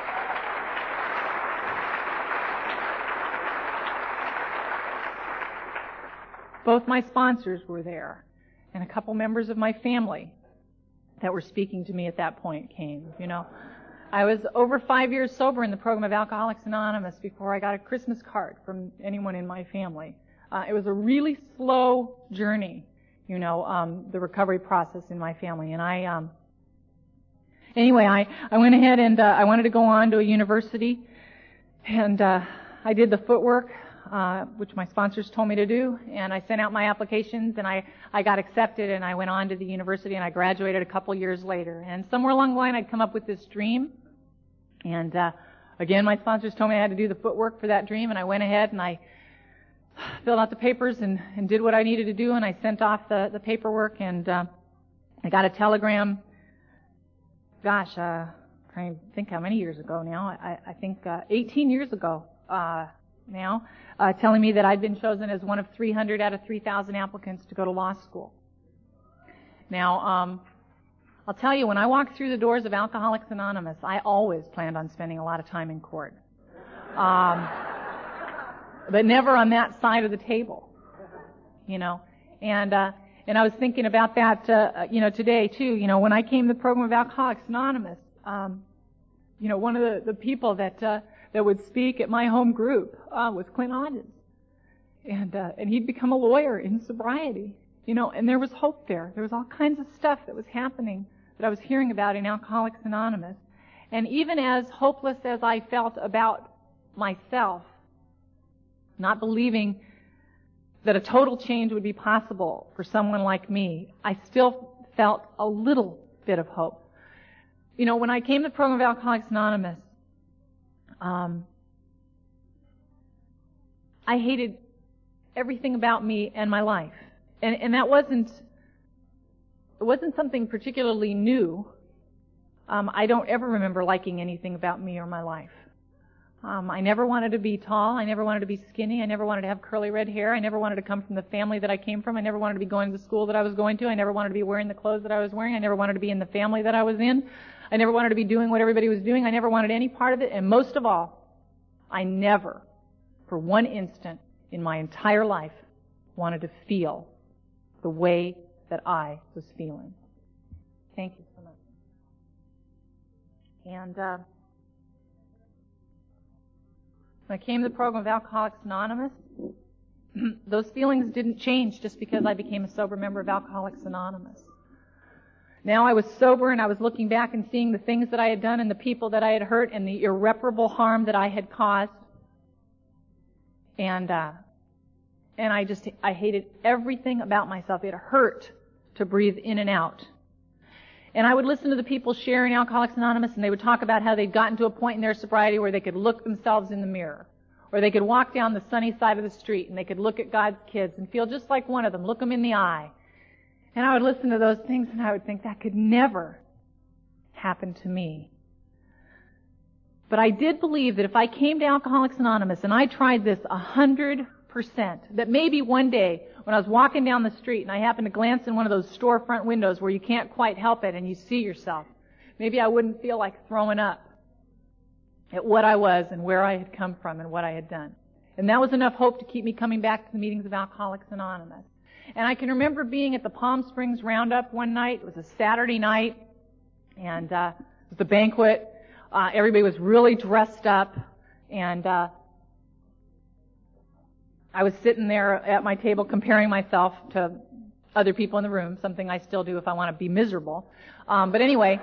both my sponsors were there, and a couple members of my family that were speaking to me at that point came, you know. I was over five years sober in the program of Alcoholics Anonymous before I got a Christmas card from anyone in my family. Uh, it was a really slow journey, you know, um, the recovery process in my family. And I, um, anyway, I, I went ahead and uh, I wanted to go on to a university, and uh, I did the footwork, uh, which my sponsors told me to do, and I sent out my applications, and I, I got accepted, and I went on to the university, and I graduated a couple years later. And somewhere along the line, I'd come up with this dream, and uh, again, my sponsors told me I had to do the footwork for that dream, and I went ahead and I filled out the papers and, and did what I needed to do, and I sent off the, the paperwork, and uh, I got a telegram, gosh, uh, trying to think how many years ago now, I, I think uh, eighteen years ago uh, now, uh, telling me that I'd been chosen as one of three hundred out of three thousand applicants to go to law school. Now, um, I'll tell you, when I walked through the doors of Alcoholics Anonymous, I always planned on spending a lot of time in court. Um, but never on that side of the table, you know. And uh, and I was thinking about that, uh, you know, today too. You know, when I came to the program of Alcoholics Anonymous, um, you know, one of the, the people that uh, that would speak at my home group uh, was Clint Hodges. And, uh, and he'd become a lawyer in sobriety. You know, and there was hope there. There was all kinds of stuff that was happening that I was hearing about in Alcoholics Anonymous. And even as hopeless as I felt about myself, not believing that a total change would be possible for someone like me, I still felt a little bit of hope. You know, when I came to the program of Alcoholics Anonymous, um, I hated everything about me and my life. And, and that wasn't, it wasn't something particularly new. Um, I don't ever remember liking anything about me or my life. Um, I never wanted to be tall. I never wanted to be skinny. I never wanted to have curly red hair. I never wanted to come from the family that I came from. I never wanted to be going to the school that I was going to. I never wanted to be wearing the clothes that I was wearing. I never wanted to be in the family that I was in. I never wanted to be doing what everybody was doing. I never wanted any part of it. And most of all, I never, for one instant in my entire life, wanted to feel the way that I was feeling. Thank you so much. And uh, when I came to the program of Alcoholics Anonymous, those feelings didn't change just because I became a sober member of Alcoholics Anonymous. Now I was sober and I was looking back and seeing the things that I had done and the people that I had hurt and the irreparable harm that I had caused. And uh, and I just, I hated everything about myself. It hurt to breathe in and out. And I would listen to the people sharing Alcoholics Anonymous, and they would talk about how they'd gotten to a point in their sobriety where they could look themselves in the mirror. Or they could walk down the sunny side of the street, and they could look at God's kids and feel just like one of them, look them in the eye. And I would listen to those things, and I would think that could never happen to me. But I did believe that if I came to Alcoholics Anonymous, and I tried this a hundred percent, that maybe one day, when I was walking down the street and I happened to glance in one of those storefront windows where you can't quite help it and you see yourself, maybe I wouldn't feel like throwing up at what I was and where I had come from and what I had done. And that was enough hope to keep me coming back to the meetings of Alcoholics Anonymous. And I can remember being at the Palm Springs Roundup one night. It was a Saturday night, and uh, it was the banquet. Uh, everybody was really dressed up, and uh, I was sitting there at my table comparing myself to other people in the room, something I still do if I want to be miserable. Um, but anyway,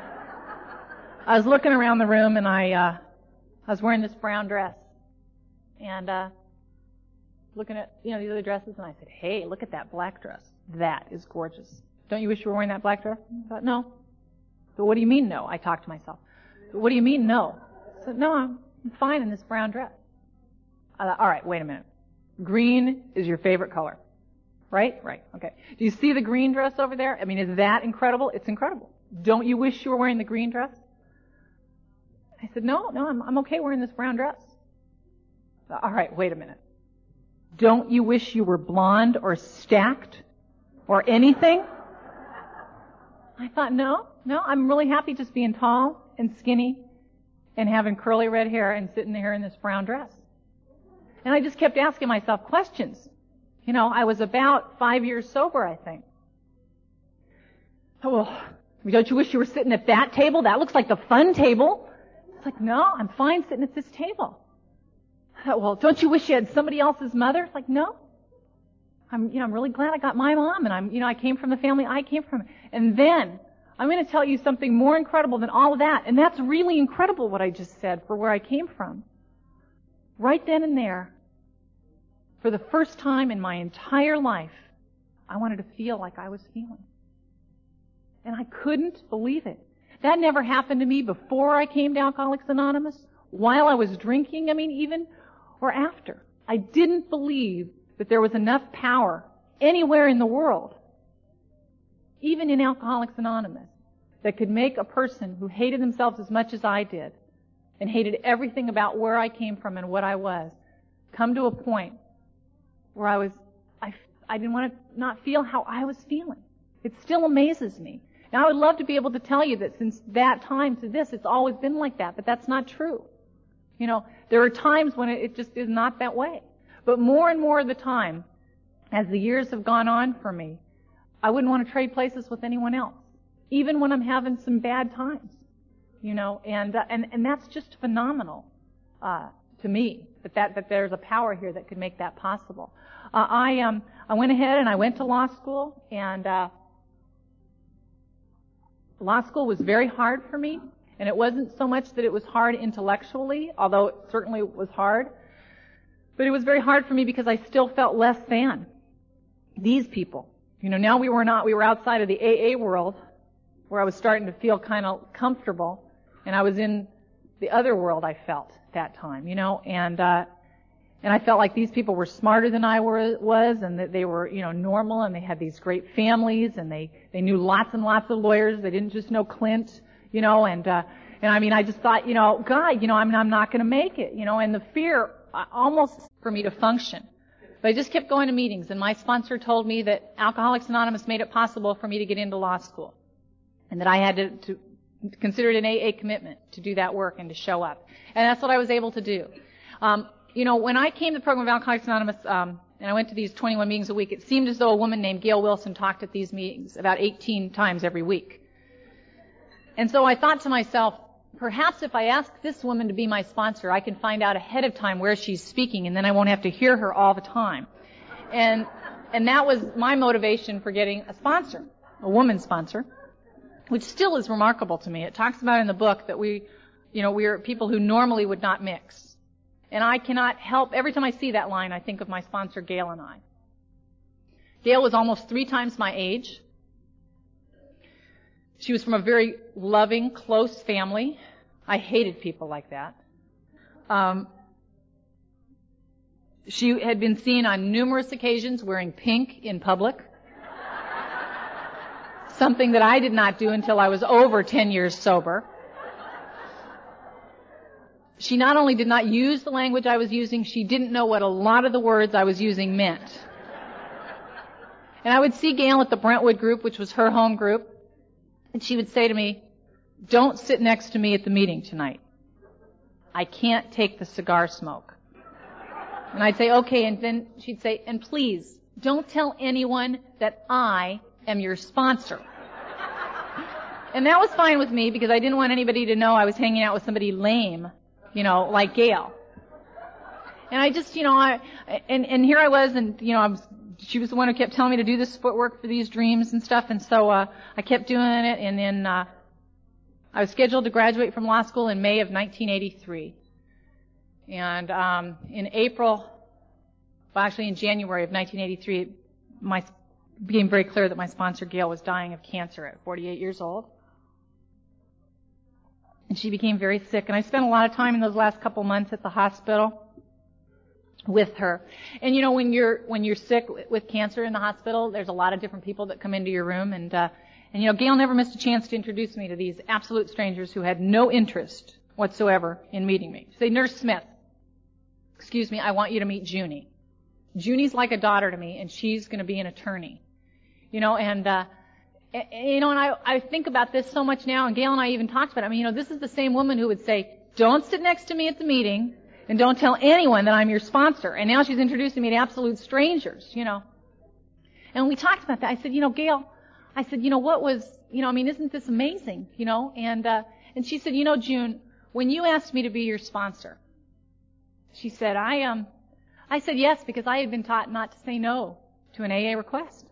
I was looking around the room, and I uh, I was wearing this brown dress, and uh, looking at you know the other dresses, and I said, "Hey, look at that black dress. That is gorgeous. Don't you wish you were wearing that black dress?" I thought, "No." But what do you mean, no? I talked to myself. What do you mean, no? I said, "No, I'm fine in this brown dress." I thought, all right, wait a minute. Green is your favorite color, right? Right. Okay. Do you see the green dress over there? I mean, is that incredible? It's incredible. Don't you wish you were wearing the green dress? I said, no, no, I'm, I'm okay wearing this brown dress. All right, wait a minute. Don't you wish you were blonde or stacked or anything? I thought, no, no, I'm really happy just being tall and skinny and having curly red hair and sitting there in this brown dress. And I just kept asking myself questions. You know, I was about five years sober, I think. Oh, well, don't you wish you were sitting at that table? That looks like the fun table. It's like, no, I'm fine sitting at this table. I thought, well, don't you wish you had somebody else's mother? It's like, no. I'm, you know, I'm really glad I got my mom, and I'm, you know, I came from the family I came from. And then, I'm going to tell you something more incredible than all of that, and that's really incredible what I just said for where I came from. Right then and there, for the first time in my entire life, I wanted to feel like I was feeling. And I couldn't believe it. That never happened to me before I came to Alcoholics Anonymous, while I was drinking, I mean, even, or after. I didn't believe that there was enough power anywhere in the world, even in Alcoholics Anonymous, that could make a person who hated themselves as much as I did, and hated everything about where I came from and what I was, come to a point where I was, I, I didn't want to not feel how I was feeling. It still amazes me. Now, I would love to be able to tell you that since that time to this, it's always been like that, but that's not true. You know, there are times when it, it just is not that way. But more and more of the time, as the years have gone on for me, I wouldn't want to trade places with anyone else, even when I'm having some bad times. You know, and uh, and and that's just phenomenal uh, to me, that, that, that there's a power here that could make that possible. Uh, I, um, I went ahead and I went to law school, and uh, law school was very hard for me, and it wasn't so much that it was hard intellectually, although it certainly was hard, but it was very hard for me because I still felt less than these people. You know, now we were not, we were outside of the A A world, where I was starting to feel kind of comfortable, and I was in the other world, I felt, at that time, you know, and, uh, and I felt like these people were smarter than I were, was, and that they were, you know, normal, and they had these great families, and they, they knew lots and lots of lawyers. They didn't just know Clint, you know, and, uh, and I mean, I just thought, you know, God, you know, I'm, I'm not going to make it, you know, and the fear uh, almost for me to function. But I just kept going to meetings, and my sponsor told me that Alcoholics Anonymous made it possible for me to get into law school, and that I had to, to consider it an A A commitment to do that work and to show up. And that's what I was able to do. Um, you know, when I came to the program of Alcoholics Anonymous, um, and I went to these twenty-one meetings a week, it seemed as though a woman named Gail Wilson talked at these meetings about eighteen times every week. And so I thought to myself, perhaps if I ask this woman to be my sponsor, I can find out ahead of time where she's speaking, and then I won't have to hear her all the time. And, and that was my motivation for getting a sponsor, a woman sponsor, which still is remarkable to me. It talks about in the book that we, you know, we are people who normally would not mix. And I cannot help, every time I see that line, I think of my sponsor, Gail, and I. Gail was almost three times my age. She was from a very loving, close family. I hated people like that. Um, she had been seen on numerous occasions wearing pink in public. Something that I did not do until I was over ten years sober. She not only did not use the language I was using, she didn't know what a lot of the words I was using meant. And I would see Gail at the Brentwood group, which was her home group, and she would say to me, "Don't sit next to me at the meeting tonight. I can't take the cigar smoke." And I'd say, "Okay," and then she'd say, "And please, don't tell anyone that I am your sponsor." And that was fine with me because I didn't want anybody to know I was hanging out with somebody lame, you know, like Gail. And I just, you know, I, and, and here I was, and, you know, I was, she was the one who kept telling me to do this footwork for these dreams and stuff, and so, uh, I kept doing it, and then, uh, I was scheduled to graduate from law school in May of nineteen eighty-three. And, um, in April, well, actually in January of nineteen eighty-three, my, it became very clear that my sponsor, Gail, was dying of cancer at forty-eight years old. And she became very sick, and I spent a lot of time in those last couple months at the hospital with her. And you know, when you're when you're sick with cancer in the hospital, there's a lot of different people that come into your room, and uh, and you know, Gail never missed a chance to introduce me to these absolute strangers who had no interest whatsoever in meeting me. Say, "Nurse Smith, excuse me, I want you to meet Junie. Junie's like a daughter to me, and she's going to be an attorney." You know, and uh, you know, and I, I think about this so much now, and Gail and I even talked about it. I mean, you know, this is the same woman who would say, "Don't sit next to me at the meeting, and don't tell anyone that I'm your sponsor." And now she's introducing me to absolute strangers, you know. And we talked about that. I said, you know, Gail, I said, you know, what was, you know, I mean, isn't this amazing, you know? And, uh, and she said, you know, June, when you asked me to be your sponsor, she said, I, um, I said yes because I had been taught not to say no to an A A request.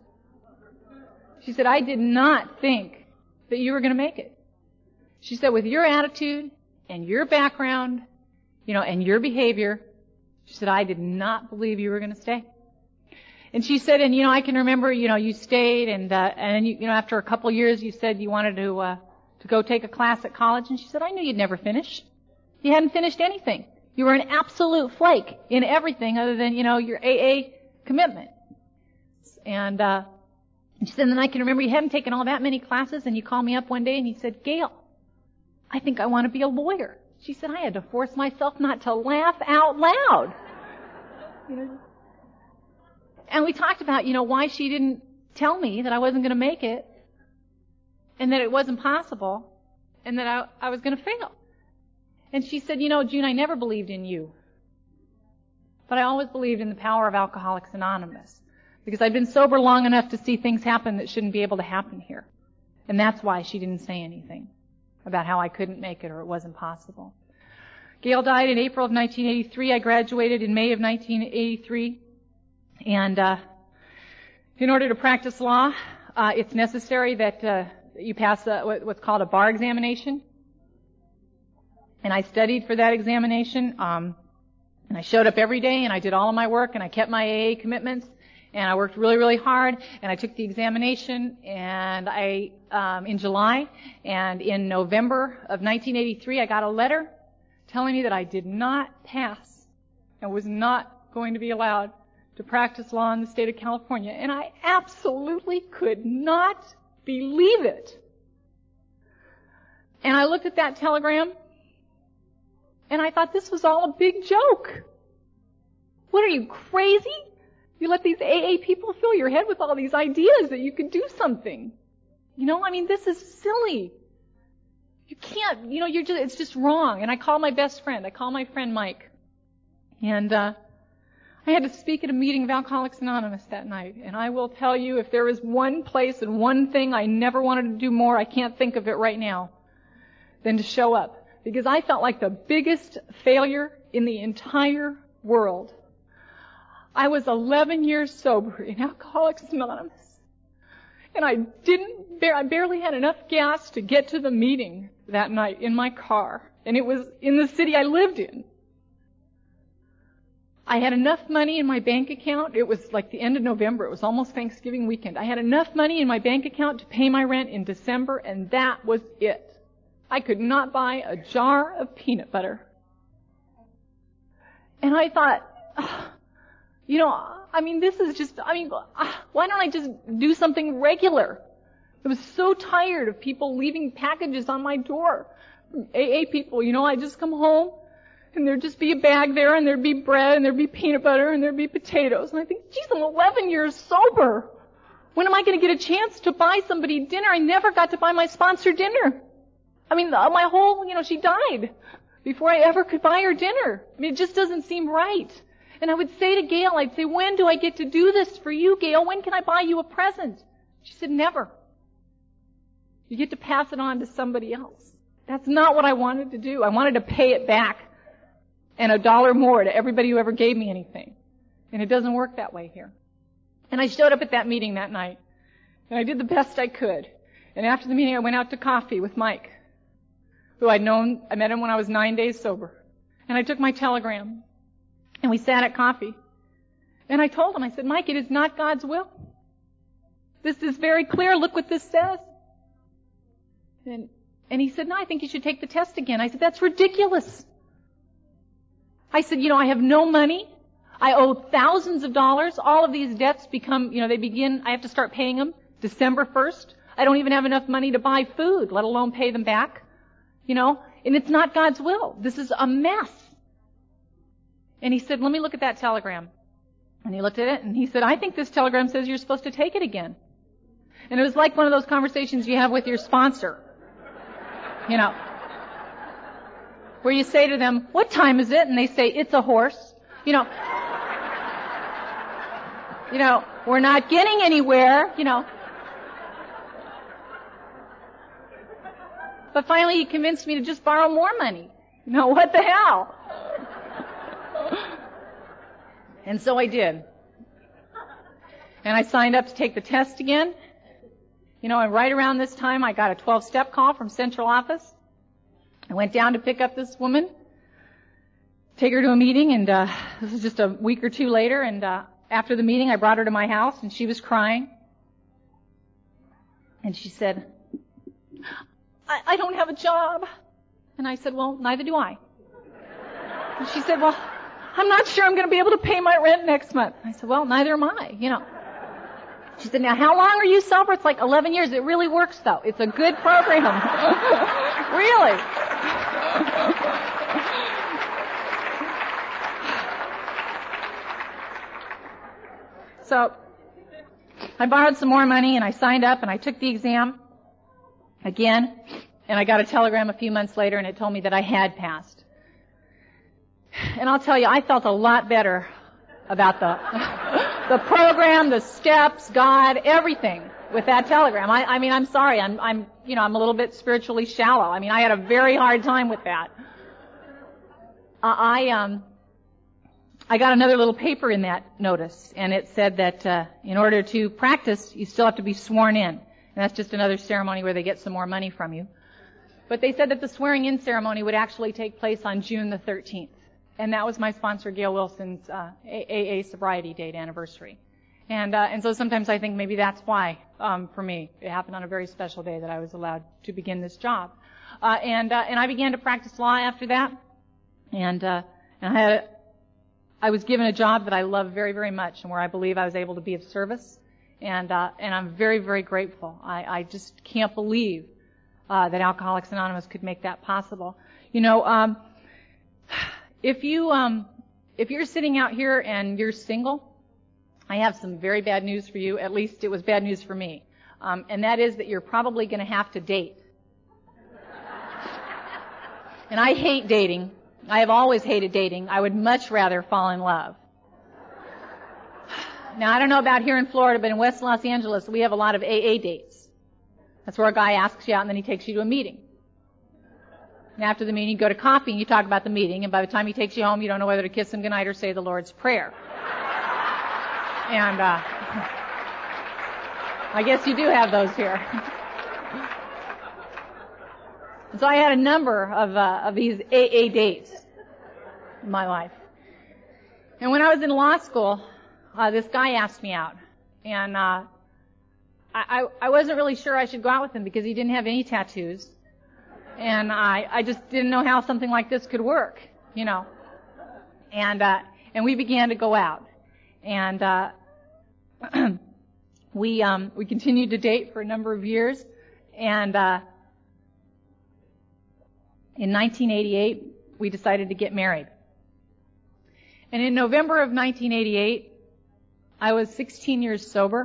She said, I did not think that you were going to make it. She said, with your attitude and your background, you know, and your behavior, she said, I did not believe you were going to stay. And she said, and you know, I can remember, you know, you stayed, and uh, and you, you know, after a couple of years, you said you wanted to uh, to go take a class at college, and she said, I knew you'd never finish. You hadn't finished anything. You were an absolute flake in everything other than, you know, your A A commitment. And uh, and she said, and then I can remember you hadn't taken all that many classes, and you called me up one day, and you said, Gail, I think I want to be a lawyer. She said, I had to force myself not to laugh out loud. You know. And we talked about, you know, why she didn't tell me that I wasn't going to make it, and that it wasn't possible, and that I, I was going to fail. And she said, you know, June, I never believed in you, but I always believed in the power of Alcoholics Anonymous, because I'd been sober long enough to see things happen that shouldn't be able to happen here. And that's why she didn't say anything about how I couldn't make it or it wasn't possible. Gail died in April of nineteen eighty-three. I graduated in May of nineteen eighty-three. And uh, in order to practice law, uh, it's necessary that uh, you pass a, what's called a bar examination. And I studied for that examination. Um, and I showed up every day, and I did all of my work, and I kept my A A commitments. And I worked really, really hard, and I took the examination, and I, um, in July, and in November of nineteen eighty-three, I got a letter telling me that I did not pass and was not going to be allowed to practice law in the state of California. And I absolutely could not believe it. And I looked at that telegram, and I thought this was all a big joke. What are you, crazy? You let these A A people fill your head with all these ideas that you could do something. You know, I mean, this is silly. You can't, you know, you're just, it's just wrong. And I called my best friend. I called my friend Mike. And, uh, I had to speak at a meeting of Alcoholics Anonymous that night. And I will tell you, if there is one place and one thing I never wanted to do more, I can't think of it right now, than to show up. Because I felt like the biggest failure in the entire world. I was eleven years sober in Alcoholics Anonymous. And I didn't, I barely had enough gas to get to the meeting that night in my car. And it was in the city I lived in. I had enough money in my bank account. It was like the end of November. It was almost Thanksgiving weekend. I had enough money in my bank account to pay my rent in December, and that was it. I could not buy a jar of peanut butter. And I thought, oh, you know, I mean, this is just, I mean, why don't I just do something regular? I was so tired of people leaving packages on my door. A A people, you know, I just come home and there'd just be a bag there and there'd be bread and there'd be peanut butter and there'd be potatoes. And I think, geez, I'm eleven years sober. When am I going to get a chance to buy somebody dinner? I never got to buy my sponsor dinner. I mean, my whole, you know, she died before I ever could buy her dinner. I mean, it just doesn't seem right. And I would say to Gail, I'd say, when do I get to do this for you, Gail? When can I buy you a present? She said, never. You get to pass it on to somebody else. That's not what I wanted to do. I wanted to pay it back and a dollar more to everybody who ever gave me anything. And it doesn't work that way here. And I showed up at that meeting that night, and I did the best I could. And after the meeting, I went out to coffee with Mike, who I'd known, I met him when I was nine days sober. And I took my telegram. And we sat at coffee. And I told him, I said, Mike, it is not God's will. This is very clear. Look what this says. And, and he said, no, I think you should take the test again. I said, that's ridiculous. I said, you know, I have no money. I owe thousands of dollars. All of these debts become, you know, they begin, I have to start paying them December first. I don't even have enough money to buy food, let alone pay them back. You know, and it's not God's will. This is a mess. And he said, let me look at that telegram. And he looked at it, and he said, I think this telegram says you're supposed to take it again. And it was like one of those conversations you have with your sponsor. You know, where you say to them, what time is it? And they say, it's a horse. You know, you know, we're not getting anywhere, you know. But finally he convinced me to just borrow more money. You know, what the hell? And so I did. And I signed up to take the test again. You know, and right around this time I got a twelve-step call from central office. I went down to pick up this woman, take her to a meeting, and uh, this was just a week or two later, and uh, after the meeting I brought her to my house, and she was crying. And she said, I, I don't have a job. And I said, well, neither do I. And she said, well, I'm not sure I'm going to be able to pay my rent next month. I said, well, neither am I, you know. She said, now how long are you sober? It's like eleven years. It really works, though. It's a good program. Really. So I borrowed some more money, and I signed up, and I took the exam again, and I got a telegram a few months later, and it told me that I had passed. And I'll tell you, I felt a lot better about the the program, the steps, God, everything with that telegram. I, I mean, I'm sorry, I'm, I'm, you know, I'm a little bit spiritually shallow. I mean, I had a very hard time with that. I um, I got another little paper in that notice, and it said that uh, in order to practice, you still have to be sworn in. And that's just another ceremony where they get some more money from you. But they said that the swearing-in ceremony would actually take place on June the thirteenth. And that was my sponsor, Gail Wilson's uh, A A sobriety date anniversary. And uh, and so sometimes I think maybe that's why, um, for me, it happened on a very special day that I was allowed to begin this job. Uh, and uh, and I began to practice law after that. And uh, and I had, I was given a job that I love very, very much, and where I believe I was able to be of service. And uh, and I'm very, very grateful. I, I just can't believe uh, that Alcoholics Anonymous could make that possible. You know, um, if you um, if you're sitting out here and you're single, I have some very bad news for you. At least it was bad news for me, um, and that is that you're probably going to have to date. And I hate dating. I have always hated dating. I would much rather fall in love. Now, I don't know about here in Florida, but in West Los Angeles, we have a lot of A A dates. That's where a guy asks you out and then he takes you to a meeting. And after the meeting, you go to coffee and you talk about the meeting, and by the time he takes you home, you don't know whether to kiss him goodnight or say the Lord's Prayer. And uh, I guess you do have those here. So I had a number of uh, of these A A dates in my life. And when I was in law school, uh, this guy asked me out, and uh, I, I wasn't really sure I should go out with him because he didn't have any tattoos, and I I just didn't know how something like this could work, you know. And uh, and we began to go out, and uh, we um, we continued to date for a number of years, and. Uh, In nineteen eighty-eight, we decided to get married. And in November of nineteen eighty-eight, I was sixteen years sober,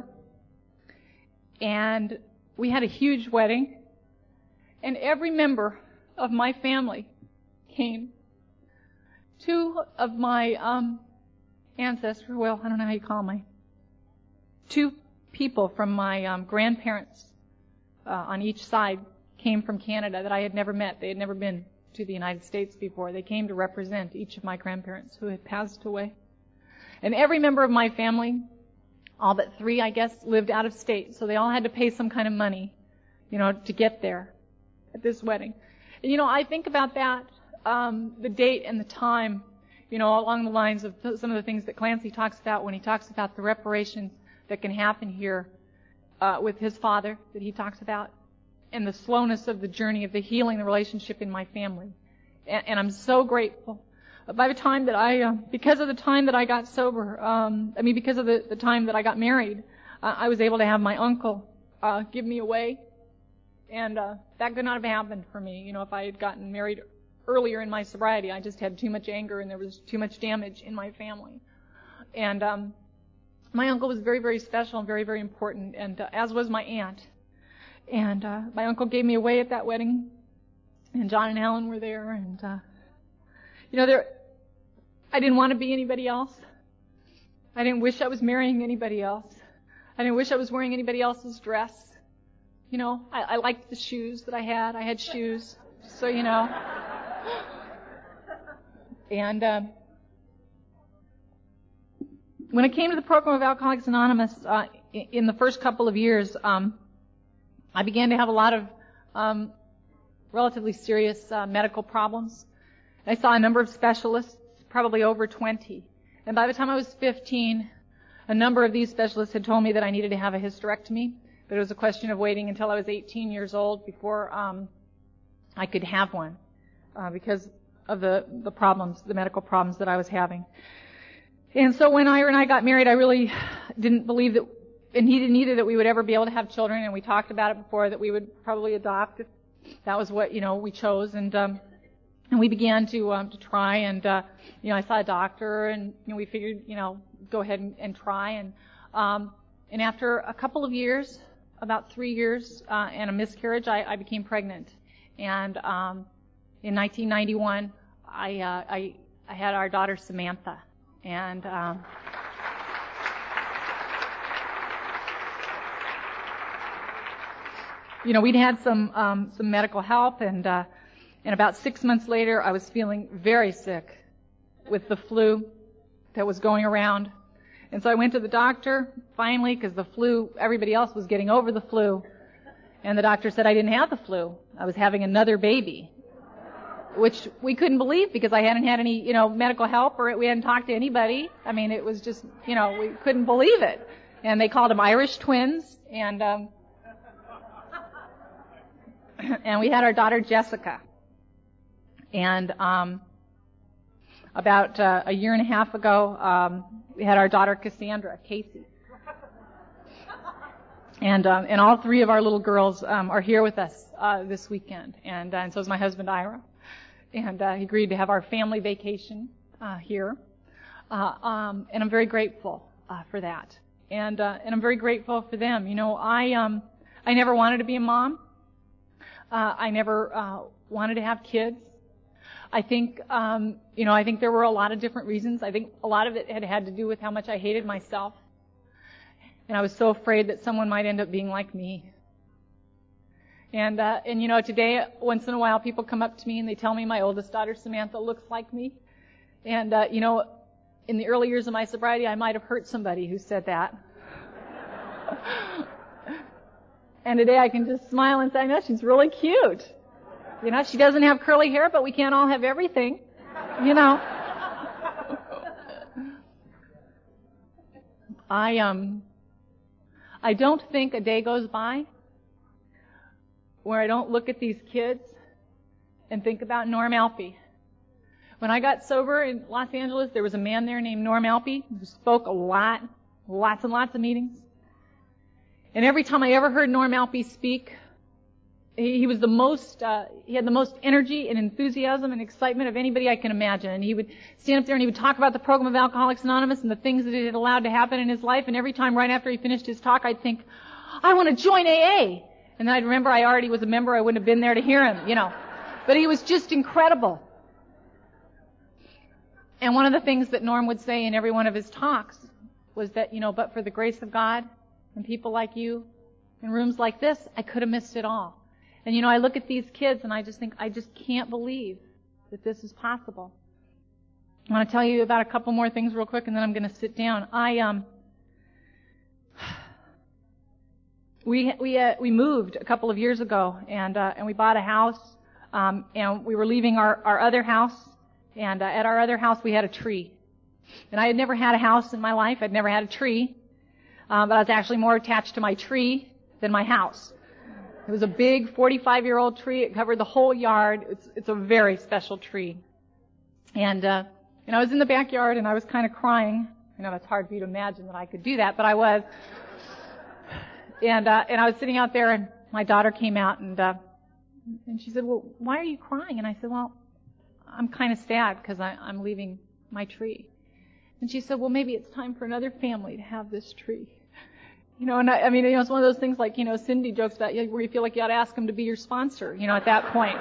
and we had a huge wedding, and every member of my family came. Two of my um, ancestors, well, I don't know how you call them, my two people from my um, grandparents uh, on each side came from Canada that I had never met. They had never been to the United States before. They came to represent each of my grandparents who had passed away. And every member of my family, all but three, I guess, lived out of state. So they all had to pay some kind of money, you know, to get there at this wedding. And, you know, I think about that, um, the date and the time, you know, along the lines of th- some of the things that Clancy talks about when he talks about the reparations that can happen here uh, with his father that he talks about. And the slowness of the journey of the healing, the relationship in my family. And, and I'm so grateful. By the time that I, uh, because of the time that I got sober, um, I mean, because of the, the time that I got married, uh, I was able to have my uncle uh, give me away. And uh, that could not have happened for me. You know, if I had gotten married earlier in my sobriety, I just had too much anger and there was too much damage in my family. And um, my uncle was very, very special and very, very important, and uh, as was my aunt. And uh, my uncle gave me away at that wedding, and John and Helen were there, and uh, you know, there, I didn't want to be anybody else. I didn't wish I was marrying anybody else. I didn't wish I was wearing anybody else's dress. You know, I, I liked the shoes that I had. I had shoes, so you know. And uh, when it came to the program of Alcoholics Anonymous, uh, in, in the first couple of years, um, I began to have a lot of um, relatively serious uh, medical problems. I saw a number of specialists, probably over twenty. And by the time I was fifteen, a number of these specialists had told me that I needed to have a hysterectomy, but it was a question of waiting until I was eighteen years old before um, I could have one uh, because of the, the problems, the medical problems that I was having. And so when Ira and I got married, I really didn't believe that, and he didn't either, that we would ever be able to have children, and we talked about it before, that we would probably adopt if that was what, you know, we chose. And um, and we began to um, to try, and uh, you know, I saw a doctor, and you know, we figured, you know, go ahead and, and try. And um, and after a couple of years, about three years, uh, and a miscarriage, I, I became pregnant. And um, in nineteen ninety-one, I, uh, I I had our daughter Samantha, and um, you know, we'd had some um, some medical help, and uh, and about six months later, I was feeling very sick, with the flu that was going around. And so I went to the doctor, finally, because the flu, everybody else was getting over the flu. And the doctor said I didn't have the flu. I was having another baby, which we couldn't believe because I hadn't had any, you know, medical help or we hadn't talked to anybody. I mean, it was just, you know, we couldn't believe it. And they called them Irish twins. And, um, and we had our daughter Jessica. And, um, about uh, a year and a half ago, um, we had our daughter Cassandra, Casey. And um, and all three of our little girls um, are here with us uh, this weekend. And, uh, and so is my husband, Ira. And uh, he agreed to have our family vacation uh, here. Uh, um, and I'm very grateful uh, for that. And uh, and I'm very grateful for them. You know, I um I never wanted to be a mom. Uh, I never uh, wanted to have kids. I think, um, you know, I think there were a lot of different reasons. I think a lot of it had had to do with how much I hated myself. And I was so afraid that someone might end up being like me. And, uh, and you know, today, once in a while, people come up to me and they tell me my oldest daughter, Samantha, looks like me. And, uh, you know, in the early years of my sobriety, I might have hurt somebody who said that. And today I can just smile and say, no, she's really cute. You know, she doesn't have curly hair, but we can't all have everything. You know. I um I don't think a day goes by where I don't look at these kids and think about Norm Alpy. When I got sober in Los Angeles, there was a man there named Norm Alpy who spoke a lot, lots and lots of meetings. And every time I ever heard Norm Alpy speak, he, he was the most, uh, he had the most energy and enthusiasm and excitement of anybody I can imagine. And he would stand up there and he would talk about the program of Alcoholics Anonymous and the things that it had allowed to happen in his life. And every time right after he finished his talk, I'd think, I want to join A A. And then I'd remember I already was a member. I wouldn't have been there to hear him, you know. But he was just incredible. And one of the things that Norm would say in every one of his talks was that, you know, but for the grace of God and people like you in rooms like this, I could have missed it all. And, you know, I look at these kids and I just think, I just can't believe that this is possible. I want to tell you about a couple more things real quick and then I'm going to sit down. I, um, we, we, uh, we moved a couple of years ago and, uh, and we bought a house, um, and we were leaving our, our other house. And uh, at our other house, we had a tree. And I had never had a house in my life. I'd never had a tree. Um, but I was actually more attached to my tree than my house. It was a big forty-five-year-old tree. It covered the whole yard. It's, it's a very special tree. And, uh, and I was in the backyard and I was kind of crying. I know that's hard for you to imagine that I could do that, but I was. And, uh, and I was sitting out there and my daughter came out and, uh, and she said, well, why are you crying? And I said, well, I'm kind of sad because I'm leaving my tree. And she said, well, maybe it's time for another family to have this tree. You know, and I, I mean, you know, it's one of those things like, you know, Cindy jokes about where you feel like you ought to ask them to be your sponsor, you know, at that point.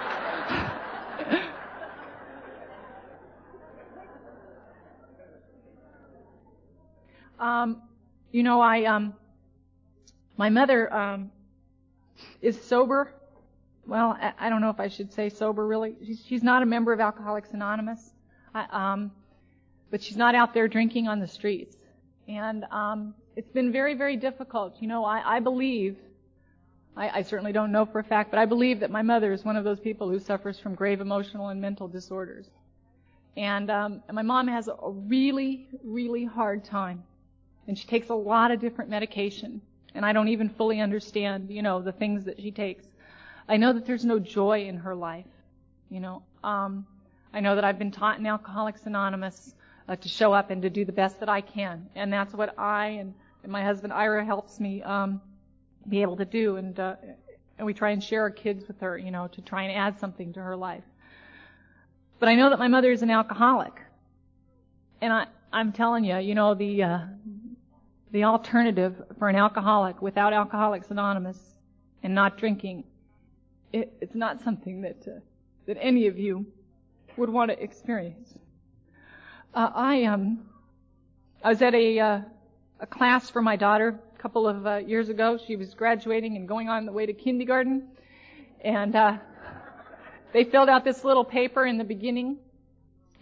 um, you know, I, um, my mother, um, is sober. Well, I don't know if I should say sober, really. She's, she's not a member of Alcoholics Anonymous, I, um, but she's not out there drinking on the streets. And um, it's been very, very difficult. You know, I, I believe, I, I certainly don't know for a fact, but I believe that my mother is one of those people who suffers from grave emotional and mental disorders. And, um, and my mom has a really, really hard time. And she takes a lot of different medication. And I don't even fully understand, you know, the things that she takes. I know that there's no joy in her life, you know. Um, I know that I've been taught in Alcoholics Anonymous uh, to show up and to do the best that I can, and that's what I and, and my husband Ira helps me um, be able to do, and uh, and we try and share our kids with her, you know, to try and add something to her life. But I know that my mother is an alcoholic, and I, I'm telling you, you know, the uh, the alternative for an alcoholic without Alcoholics Anonymous and not drinking. It, it's not something that uh, that any of you would want to experience. Uh, I um I was at a uh, a class for my daughter a couple of uh, years ago. She was graduating and going on the way to kindergarten, and uh, they filled out this little paper in the beginning,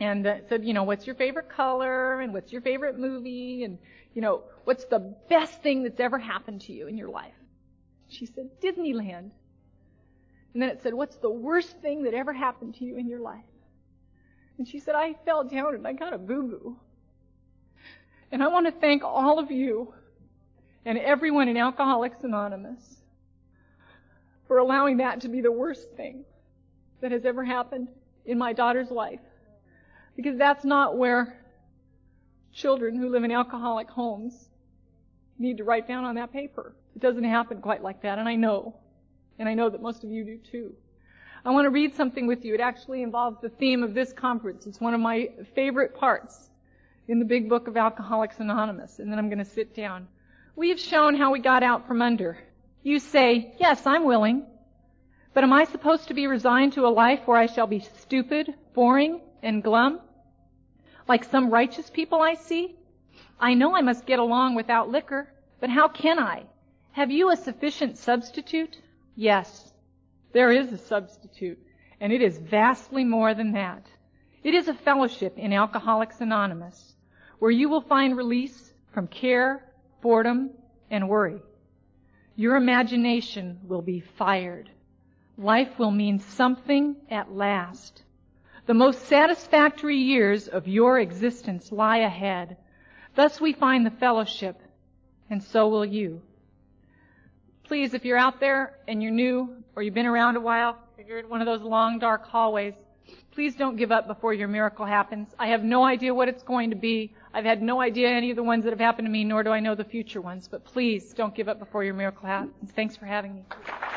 and uh, said, you know, what's your favorite color, and what's your favorite movie, and, you know, what's the best thing that's ever happened to you in your life? She said, Disneyland. And then it said, what's the worst thing that ever happened to you in your life? And she said, I fell down and I got a boo-boo. And I want to thank all of you and everyone in Alcoholics Anonymous for allowing that to be the worst thing that has ever happened in my daughter's life. Because that's not where children who live in alcoholic homes need to write down on that paper. It doesn't happen quite like that, and I know. And I know that most of you do too. I want to read something with you. It actually involves the theme of this conference. It's one of my favorite parts in the big book of Alcoholics Anonymous. And then I'm going to sit down. We have shown how we got out from under. You say, yes, I'm willing. But am I supposed to be resigned to a life where I shall be stupid, boring, and glum? Like some righteous people I see? I know I must get along without liquor, but how can I? Have you a sufficient substitute? Yes, there is a substitute, and it is vastly more than that. It is a fellowship in Alcoholics Anonymous, where you will find release from care, boredom, and worry. Your imagination will be fired. Life will mean something at last. The most satisfactory years of your existence lie ahead. Thus we find the fellowship, and so will you. Please, if you're out there and you're new or you've been around a while, if you're in one of those long, dark hallways, please don't give up before your miracle happens. I have no idea what it's going to be. I've had no idea any of the ones that have happened to me, nor do I know the future ones. But please don't give up before your miracle happens. Thanks for having me.